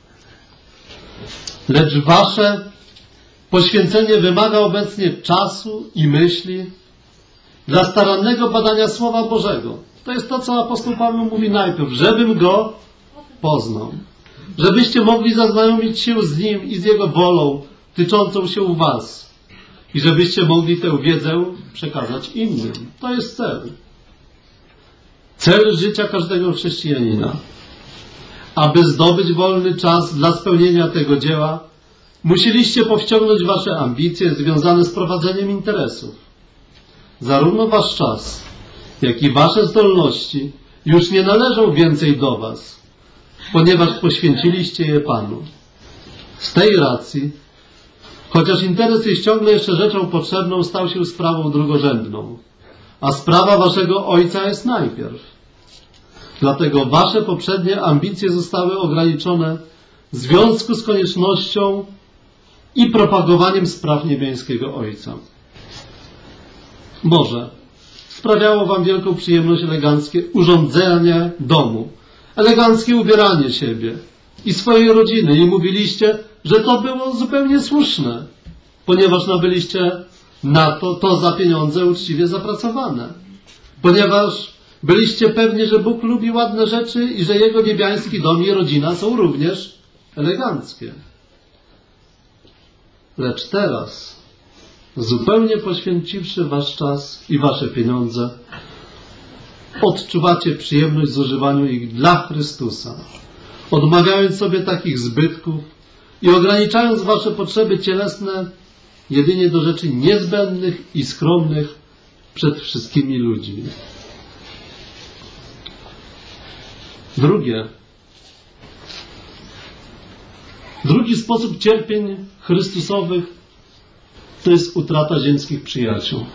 Lecz wasze poświęcenie wymaga obecnie czasu i myśli dla starannego badania Słowa Bożego. To jest to, co apostoł Paweł mówi najpierw: żebym Go poznał. Żebyście mogli zaznajomić się z Nim i z Jego wolą tyczącą się was. I żebyście mogli tę wiedzę przekazać innym. To jest cel. Cel życia każdego chrześcijanina. Aby zdobyć wolny czas dla spełnienia tego dzieła, musieliście powściągnąć wasze ambicje związane z prowadzeniem interesów. Zarówno wasz czas, jak i wasze zdolności już nie należą więcej do was, ponieważ poświęciliście je Panu. Z tej racji, chociaż interes jest ciągle jeszcze rzeczą potrzebną, stał się sprawą drugorzędną, a sprawa waszego Ojca jest najpierw. Dlatego wasze poprzednie ambicje zostały ograniczone w związku z koniecznością i propagowaniem spraw niebiańskiego Ojca. Może sprawiało wam wielką przyjemność eleganckie urządzenie domu, eleganckie ubieranie siebie i swojej rodziny i mówiliście, że to było zupełnie słuszne, ponieważ nabyliście na to, to za pieniądze uczciwie zapracowane. Ponieważ byliście pewni, że Bóg lubi ładne rzeczy i że Jego niebiański dom i rodzina są również eleganckie. Lecz teraz, zupełnie poświęciwszy wasz czas i wasze pieniądze, odczuwacie przyjemność z używania ich dla Chrystusa, odmawiając sobie takich zbytków i ograniczając wasze potrzeby cielesne jedynie do rzeczy niezbędnych i skromnych przed wszystkimi ludźmi. Drugie. Drugi sposób cierpień Chrystusowych to jest utrata ziemskich przyjaciół.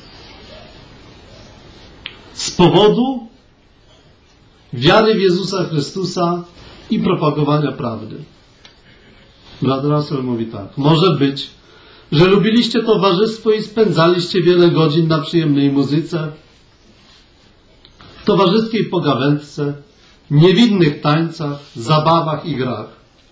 Z powodu wiary w Jezusa Chrystusa i propagowania prawdy. Brat Russell mówi tak. Może być, że lubiliście towarzystwo i spędzaliście wiele godzin na przyjemnej muzyce, towarzyskiej pogawędce, niewinnych tańcach, zabawach i grach.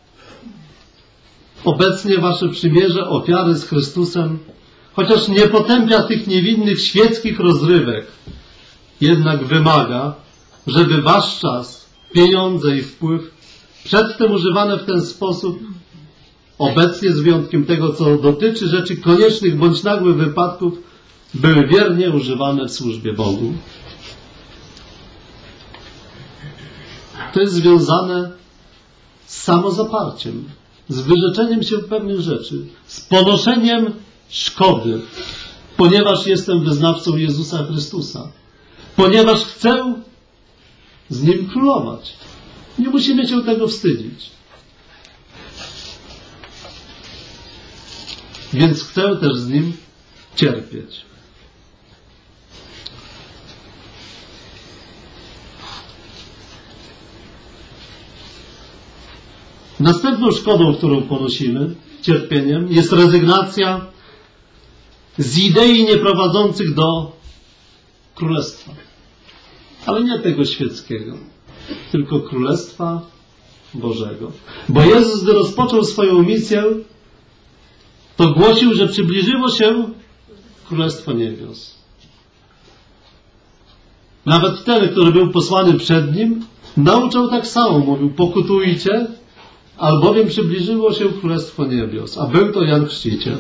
Obecnie wasze przymierze ofiary z Chrystusem, chociaż nie potępia tych niewinnych świeckich rozrywek, jednak wymaga, żeby wasz czas, pieniądze i wpływ, przedtem używane w ten sposób, obecnie z wyjątkiem tego, co dotyczy rzeczy koniecznych bądź nagłych wypadków, były wiernie używane w służbie Bogu. To jest związane z samozaparciem, z wyrzeczeniem się pewnych rzeczy, z ponoszeniem szkody, ponieważ jestem wyznawcą Jezusa Chrystusa, ponieważ chcę z Nim królować. Nie musimy się tego wstydzić. Więc chcę też z Nim cierpieć. Następną szkodą, którą ponosimy, cierpieniem, jest rezygnacja z idei nieprowadzących do królestwa. Ale nie tego świeckiego, tylko Królestwa Bożego. Bo Jezus, gdy rozpoczął swoją misję, to głosił, że przybliżyło się Królestwo Niebios. Nawet ten, który był posłany przed Nim, nauczał tak samo. Mówił, pokutujcie, albowiem przybliżyło się Królestwo Niebios. A był to Jan Chrzciciel.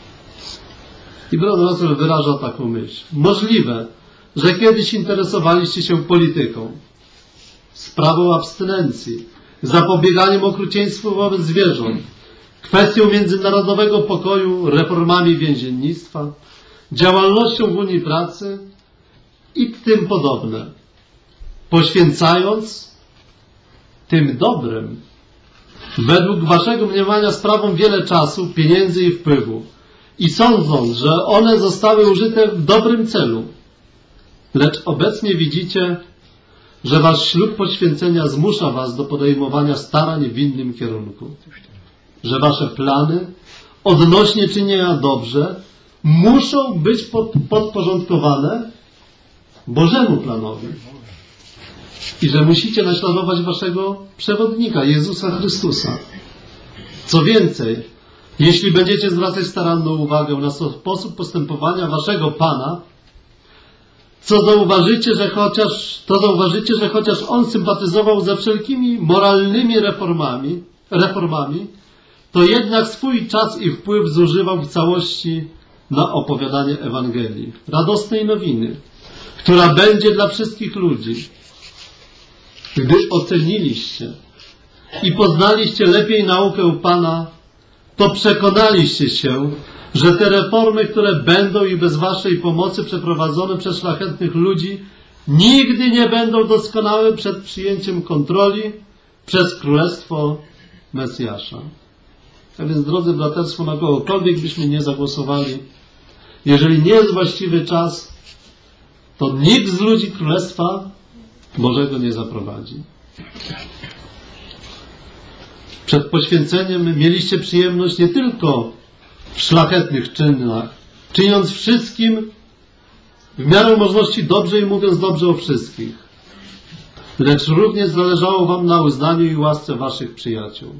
I brat Russell wyraża taką myśl. Możliwe, że kiedyś interesowaliście się polityką, sprawą abstynencji, zapobieganiem okrucieństwu wobec zwierząt, kwestią międzynarodowego pokoju, reformami więziennictwa, działalnością w Unii Pracy i tym podobne. Poświęcając tym dobrym, według waszego mniemania sprawom wiele czasu, pieniędzy i wpływu i sądząc, że one zostały użyte w dobrym celu. Lecz obecnie widzicie, że wasz ślub poświęcenia zmusza was do podejmowania starań w innym kierunku. Że wasze plany odnośnie czynienia dobrze muszą być pod, podporządkowane Bożemu planowi. I że musicie naśladować waszego przewodnika, Jezusa Chrystusa. Co więcej, jeśli będziecie zwracać staranną uwagę na sposób postępowania waszego Pana, co zauważycie, że chociaż, to zauważycie, że chociaż on sympatyzował ze wszelkimi moralnymi reformami, reformami, to jednak swój czas i wpływ zużywał w całości na opowiadanie Ewangelii, radosnej nowiny, która będzie dla wszystkich ludzi. Gdy oceniliście i poznaliście lepiej naukę Pana, to przekonaliście się, że te reformy, które będą i bez waszej pomocy przeprowadzone przez szlachetnych ludzi, nigdy nie będą doskonałe przed przyjęciem kontroli przez Królestwo Mesjasza. A więc, drodzy braterstwo, na kogokolwiek byśmy nie zagłosowali, jeżeli nie jest właściwy czas, to nikt z ludzi Królestwa Bożego nie zaprowadzi. Przed poświęceniem mieliście przyjemność nie tylko w szlachetnych czynach, czyniąc wszystkim w miarę możliwości dobrze i mówiąc dobrze o wszystkich, lecz również zależało wam na uznaniu i łasce waszych przyjaciół.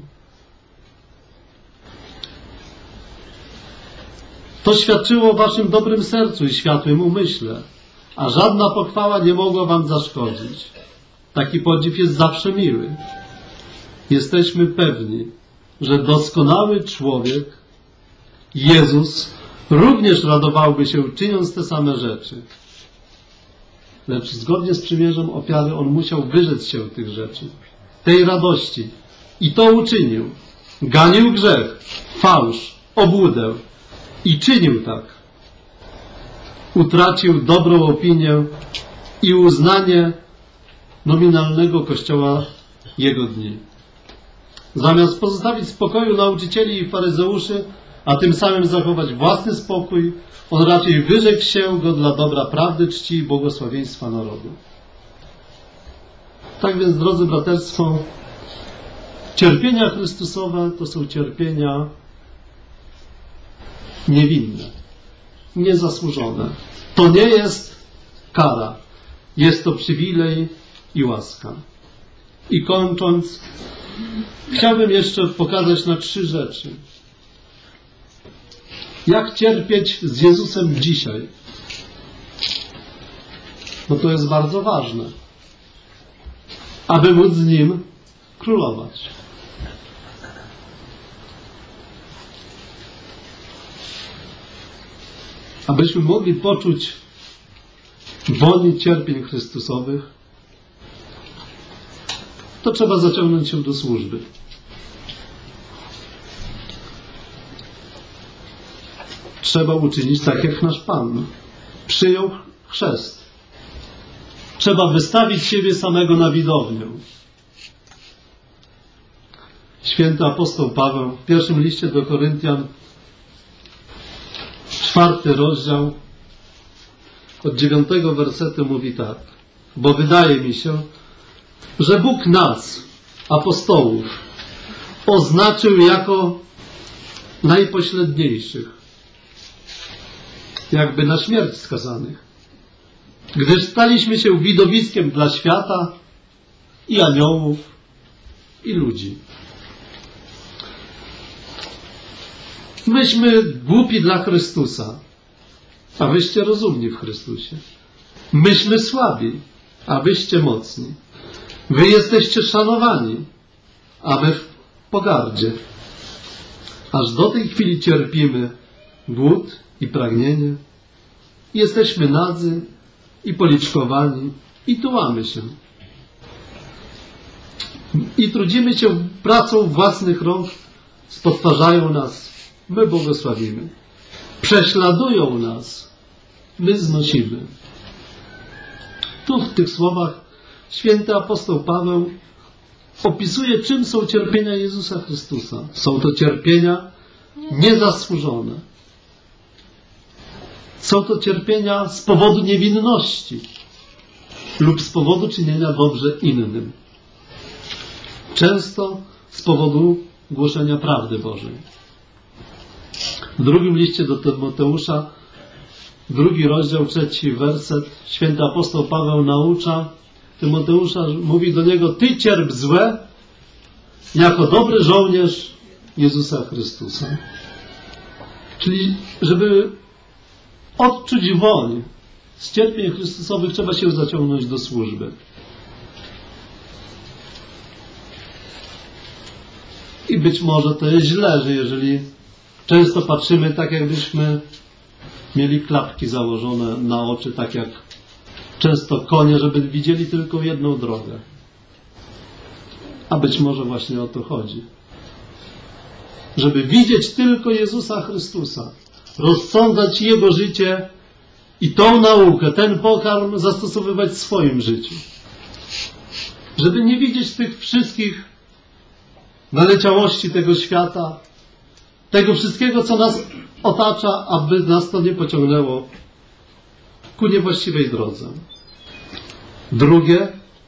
To świadczyło o waszym dobrym sercu i światłym umyśle, a żadna pochwała nie mogła wam zaszkodzić. Taki podziw jest zawsze miły. Jesteśmy pewni, że doskonały człowiek, Jezus, również radowałby się, czyniąc te same rzeczy. Lecz zgodnie z przymierzem ofiary on musiał wyrzec się tych rzeczy, tej radości. I to uczynił. Ganił grzech, fałsz, obłudę i czynił tak. Utracił dobrą opinię i uznanie nominalnego Kościoła jego dni. Zamiast pozostawić w spokoju nauczycieli i faryzeuszy, a tym samym zachować własny spokój, on raczej wyrzekł się go dla dobra prawdy, czci i błogosławieństwa narodu. Tak więc, drodzy braterstwo, cierpienia Chrystusowe to są cierpienia niewinne, niezasłużone. To nie jest kara, jest to przywilej i łaska. I kończąc, chciałbym jeszcze pokazać na trzy rzeczy. Jak cierpieć z Jezusem dzisiaj? Bo to jest bardzo ważne, aby móc z Nim królować. Abyśmy mogli poczuć woń cierpień Chrystusowych, to trzeba zaciągnąć się do służby. Trzeba uczynić tak, jak nasz Pan przyjął chrzest. Trzeba wystawić siebie samego na widownię. Święty apostoł Paweł w pierwszym liście do Koryntian, czwarty rozdział, od dziewiątego wersetu mówi tak: bo wydaje mi się, że Bóg nas, apostołów, oznaczył jako najpośredniejszych, jakby na śmierć skazanych, gdyż staliśmy się widowiskiem dla świata i aniołów i ludzi. Myśmy głupi dla Chrystusa, a wyście rozumni w Chrystusie. Myśmy słabi, a wyście mocni. Wy jesteście szanowani, a my w pogardzie. Aż do tej chwili cierpimy głód i pragnienie. Jesteśmy nadzy i policzkowani i tułamy się. I trudzimy się pracą własnych rąk, spotwarzają nas, my błogosławimy. Prześladują nas, my znosimy. Tu w tych słowach święty apostoł Paweł opisuje, czym są cierpienia Jezusa Chrystusa. Są to cierpienia niezasłużone. Są to cierpienia z powodu niewinności lub z powodu czynienia dobrze innym. Często z powodu głoszenia prawdy Bożej. W drugim liście do Tymoteusza, drugi rozdział, trzeci werset, święty apostoł Paweł naucza Tymoteusza, mówi do niego: ty cierp złe jako dobry żołnierz Jezusa Chrystusa. Czyli, żeby odczuć woń z cierpień Chrystusowych, trzeba się zaciągnąć do służby. I być może to jest źle, że jeżeli często patrzymy tak, jakbyśmy mieli klapki założone na oczy, tak jak często konie, żeby widzieli tylko jedną drogę. A być może właśnie o to chodzi. Żeby widzieć tylko Jezusa Chrystusa, rozsądzać Jego życie i tą naukę, ten pokarm zastosowywać w swoim życiu. Żeby nie widzieć tych wszystkich naleciałości tego świata, tego wszystkiego, co nas otacza, aby nas to nie pociągnęło ku niewłaściwej drodze. Drugie,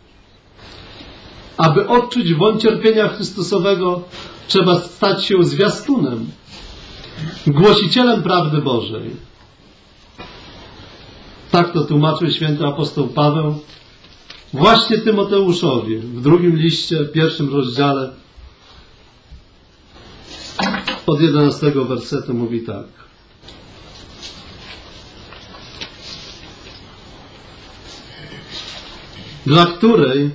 aby odczuć woń cierpienia Chrystusowego, trzeba stać się zwiastunem, głosicielem prawdy Bożej. Tak to tłumaczył święty apostoł Paweł właśnie Tymoteuszowi w drugim liście, pierwszym rozdziale, od jedenastego wersetu mówi tak: dla której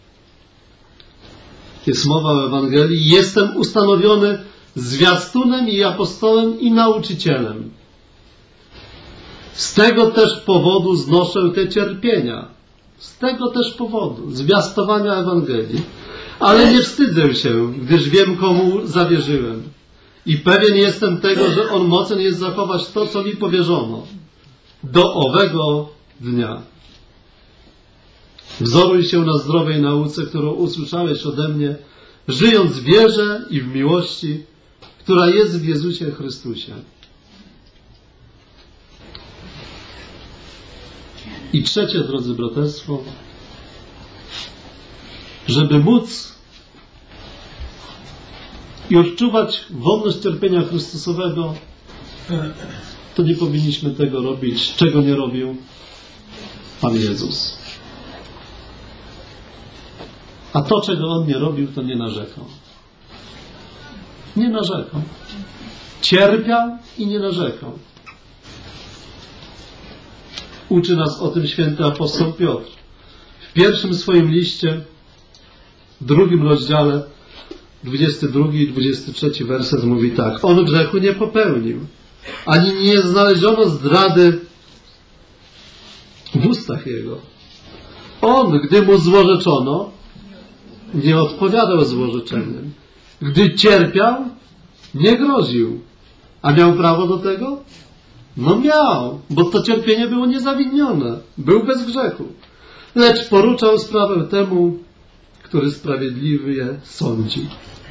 jest mowa o Ewangelii, jestem ustanowiony zwiastunem i apostołem i nauczycielem. Z tego też powodu znoszę te cierpienia. Z tego też powodu zwiastowania Ewangelii. Ale nie wstydzę się, gdyż wiem, komu zawierzyłem. I pewien jestem tego, że On mocen jest zachować to, co mi powierzono. Do owego dnia. Wzoruj się na zdrowej nauce, którą usłyszałeś ode mnie, żyjąc w wierze i w miłości, która jest w Jezusie Chrystusie. I trzecie, drodzy braterstwo, żeby móc i odczuwać wolność cierpienia Chrystusowego, to nie powinniśmy tego robić, czego nie robił Pan Jezus. A to, czego On nie robił, to nie narzekał. Nie narzekał. Cierpiał i nie narzekał. Uczy nas o tym święty apostoł Piotr. W pierwszym swoim liście, w drugim rozdziale, dwudziesty drugi i dwudziesty trzeci werset mówi tak. On grzechu nie popełnił, ani nie znaleziono zdrady w ustach jego. On, gdy mu złorzeczono, nie odpowiadał złorzeczeniem. Gdy cierpiał, nie groził. A miał prawo do tego? No miał, bo to cierpienie było niezawinione. Był bez grzechu. Lecz poruczał sprawę temu, który sprawiedliwy je sądzi.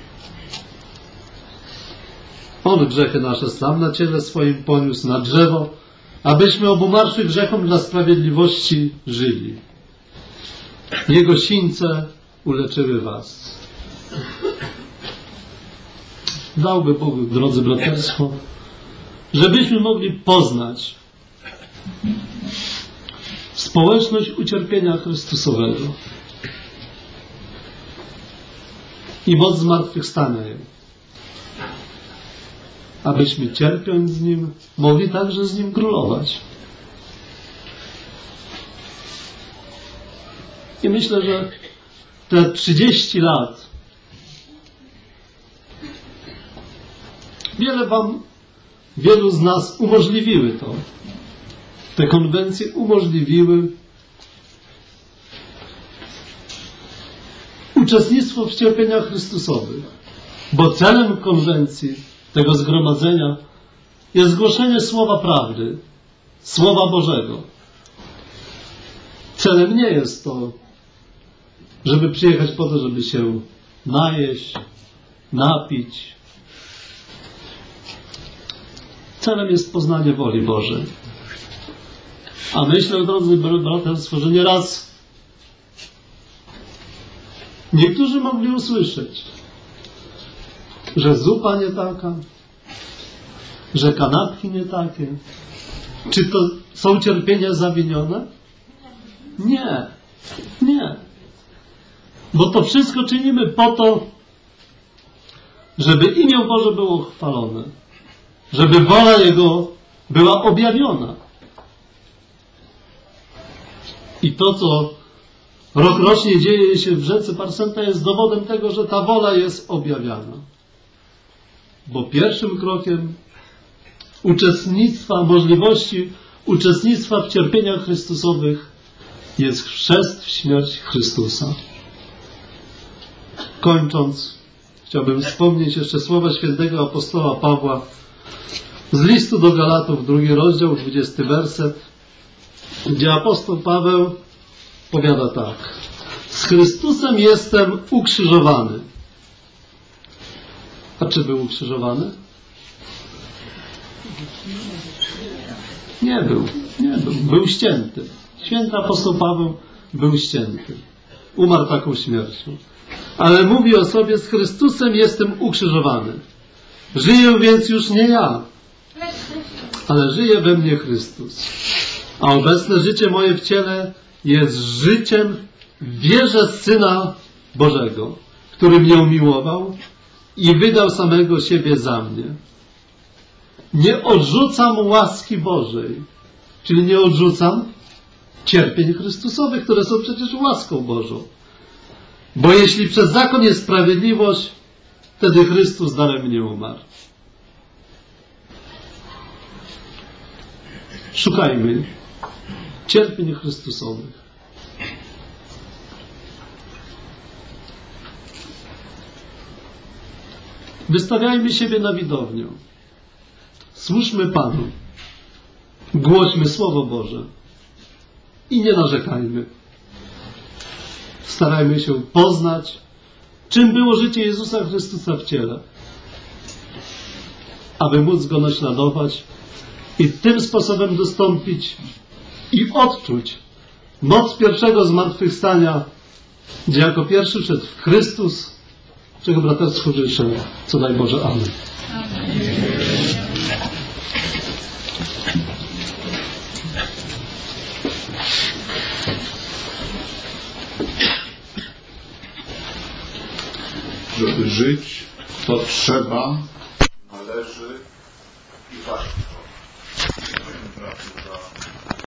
On grzechy nasze sam na ciele swoim poniósł na drzewo, abyśmy obumarszy grzechom dla sprawiedliwości żyli. Jego sińce uleczyły was. Dałby Bóg, drodzy braterstwo, żebyśmy mogli poznać społeczność ucierpienia Chrystusowego i moc zmartwychwstania Jego. Abyśmy cierpiąc z Nim, mogli także z Nim królować. I myślę, że te trzydzieści lat wiele wam, wielu z nas umożliwiły to. Te konwencje umożliwiły uczestnictwo w cierpieniach Chrystusowych. Bo celem konwencji, tego zgromadzenia, jest głoszenie Słowa Prawdy, Słowa Bożego. Celem nie jest to, żeby przyjechać po to, żeby się najeść, napić. Celem jest poznanie woli Bożej. A myślę, drodzy braterstwo, że nieraz niektórzy mogli usłyszeć, że zupa nie taka, że kanapki nie takie. Czy to są cierpienia zawinione? Nie. Nie. Bo to wszystko czynimy po to, żeby imię Boże było chwalone. Żeby wola Jego była objawiona. I to, co rokrocznie dzieje się w rzece Parsenta, jest dowodem tego, że ta wola jest objawiana. Bo pierwszym krokiem uczestnictwa, możliwości uczestnictwa w cierpieniach Chrystusowych jest chrzest w śmierć Chrystusa. Kończąc, chciałbym wspomnieć jeszcze słowa świętego apostoła Pawła z listu do Galatów, drugi rozdział, dwudziesty werset, gdzie apostoł Paweł powiada tak. Z Chrystusem jestem ukrzyżowany. A czy był ukrzyżowany? Nie był. Nie był. Był ścięty. Święty apostoł Paweł był ścięty. Umarł taką śmiercią. Ale mówi o sobie, z Chrystusem jestem ukrzyżowany. Żyję więc już nie ja, ale żyje we mnie Chrystus. A obecne życie moje w ciele jest życiem w wierze Syna Bożego, który mnie umiłował i wydał samego siebie za mnie. Nie odrzucam łaski Bożej, czyli nie odrzucam cierpień Chrystusowych, które są przecież łaską Bożą. Bo jeśli przez zakon jest sprawiedliwość, wtedy Chrystus darem mnie umarł. Szukajmy cierpień Chrystusowych. Wystawiajmy siebie na widownię. Służmy Panu. Głośmy Słowo Boże. I nie narzekajmy. Starajmy się poznać, czym było życie Jezusa Chrystusa w ciele. aby móc Go naśladować i tym sposobem dostąpić i odczuć moc pierwszego zmartwychwstania, gdzie jako pierwszy wszedł Chrystus, czego braterstwu życzę. Co daj Boże. Amen. Żeby żyć, to trzeba, należy i warto.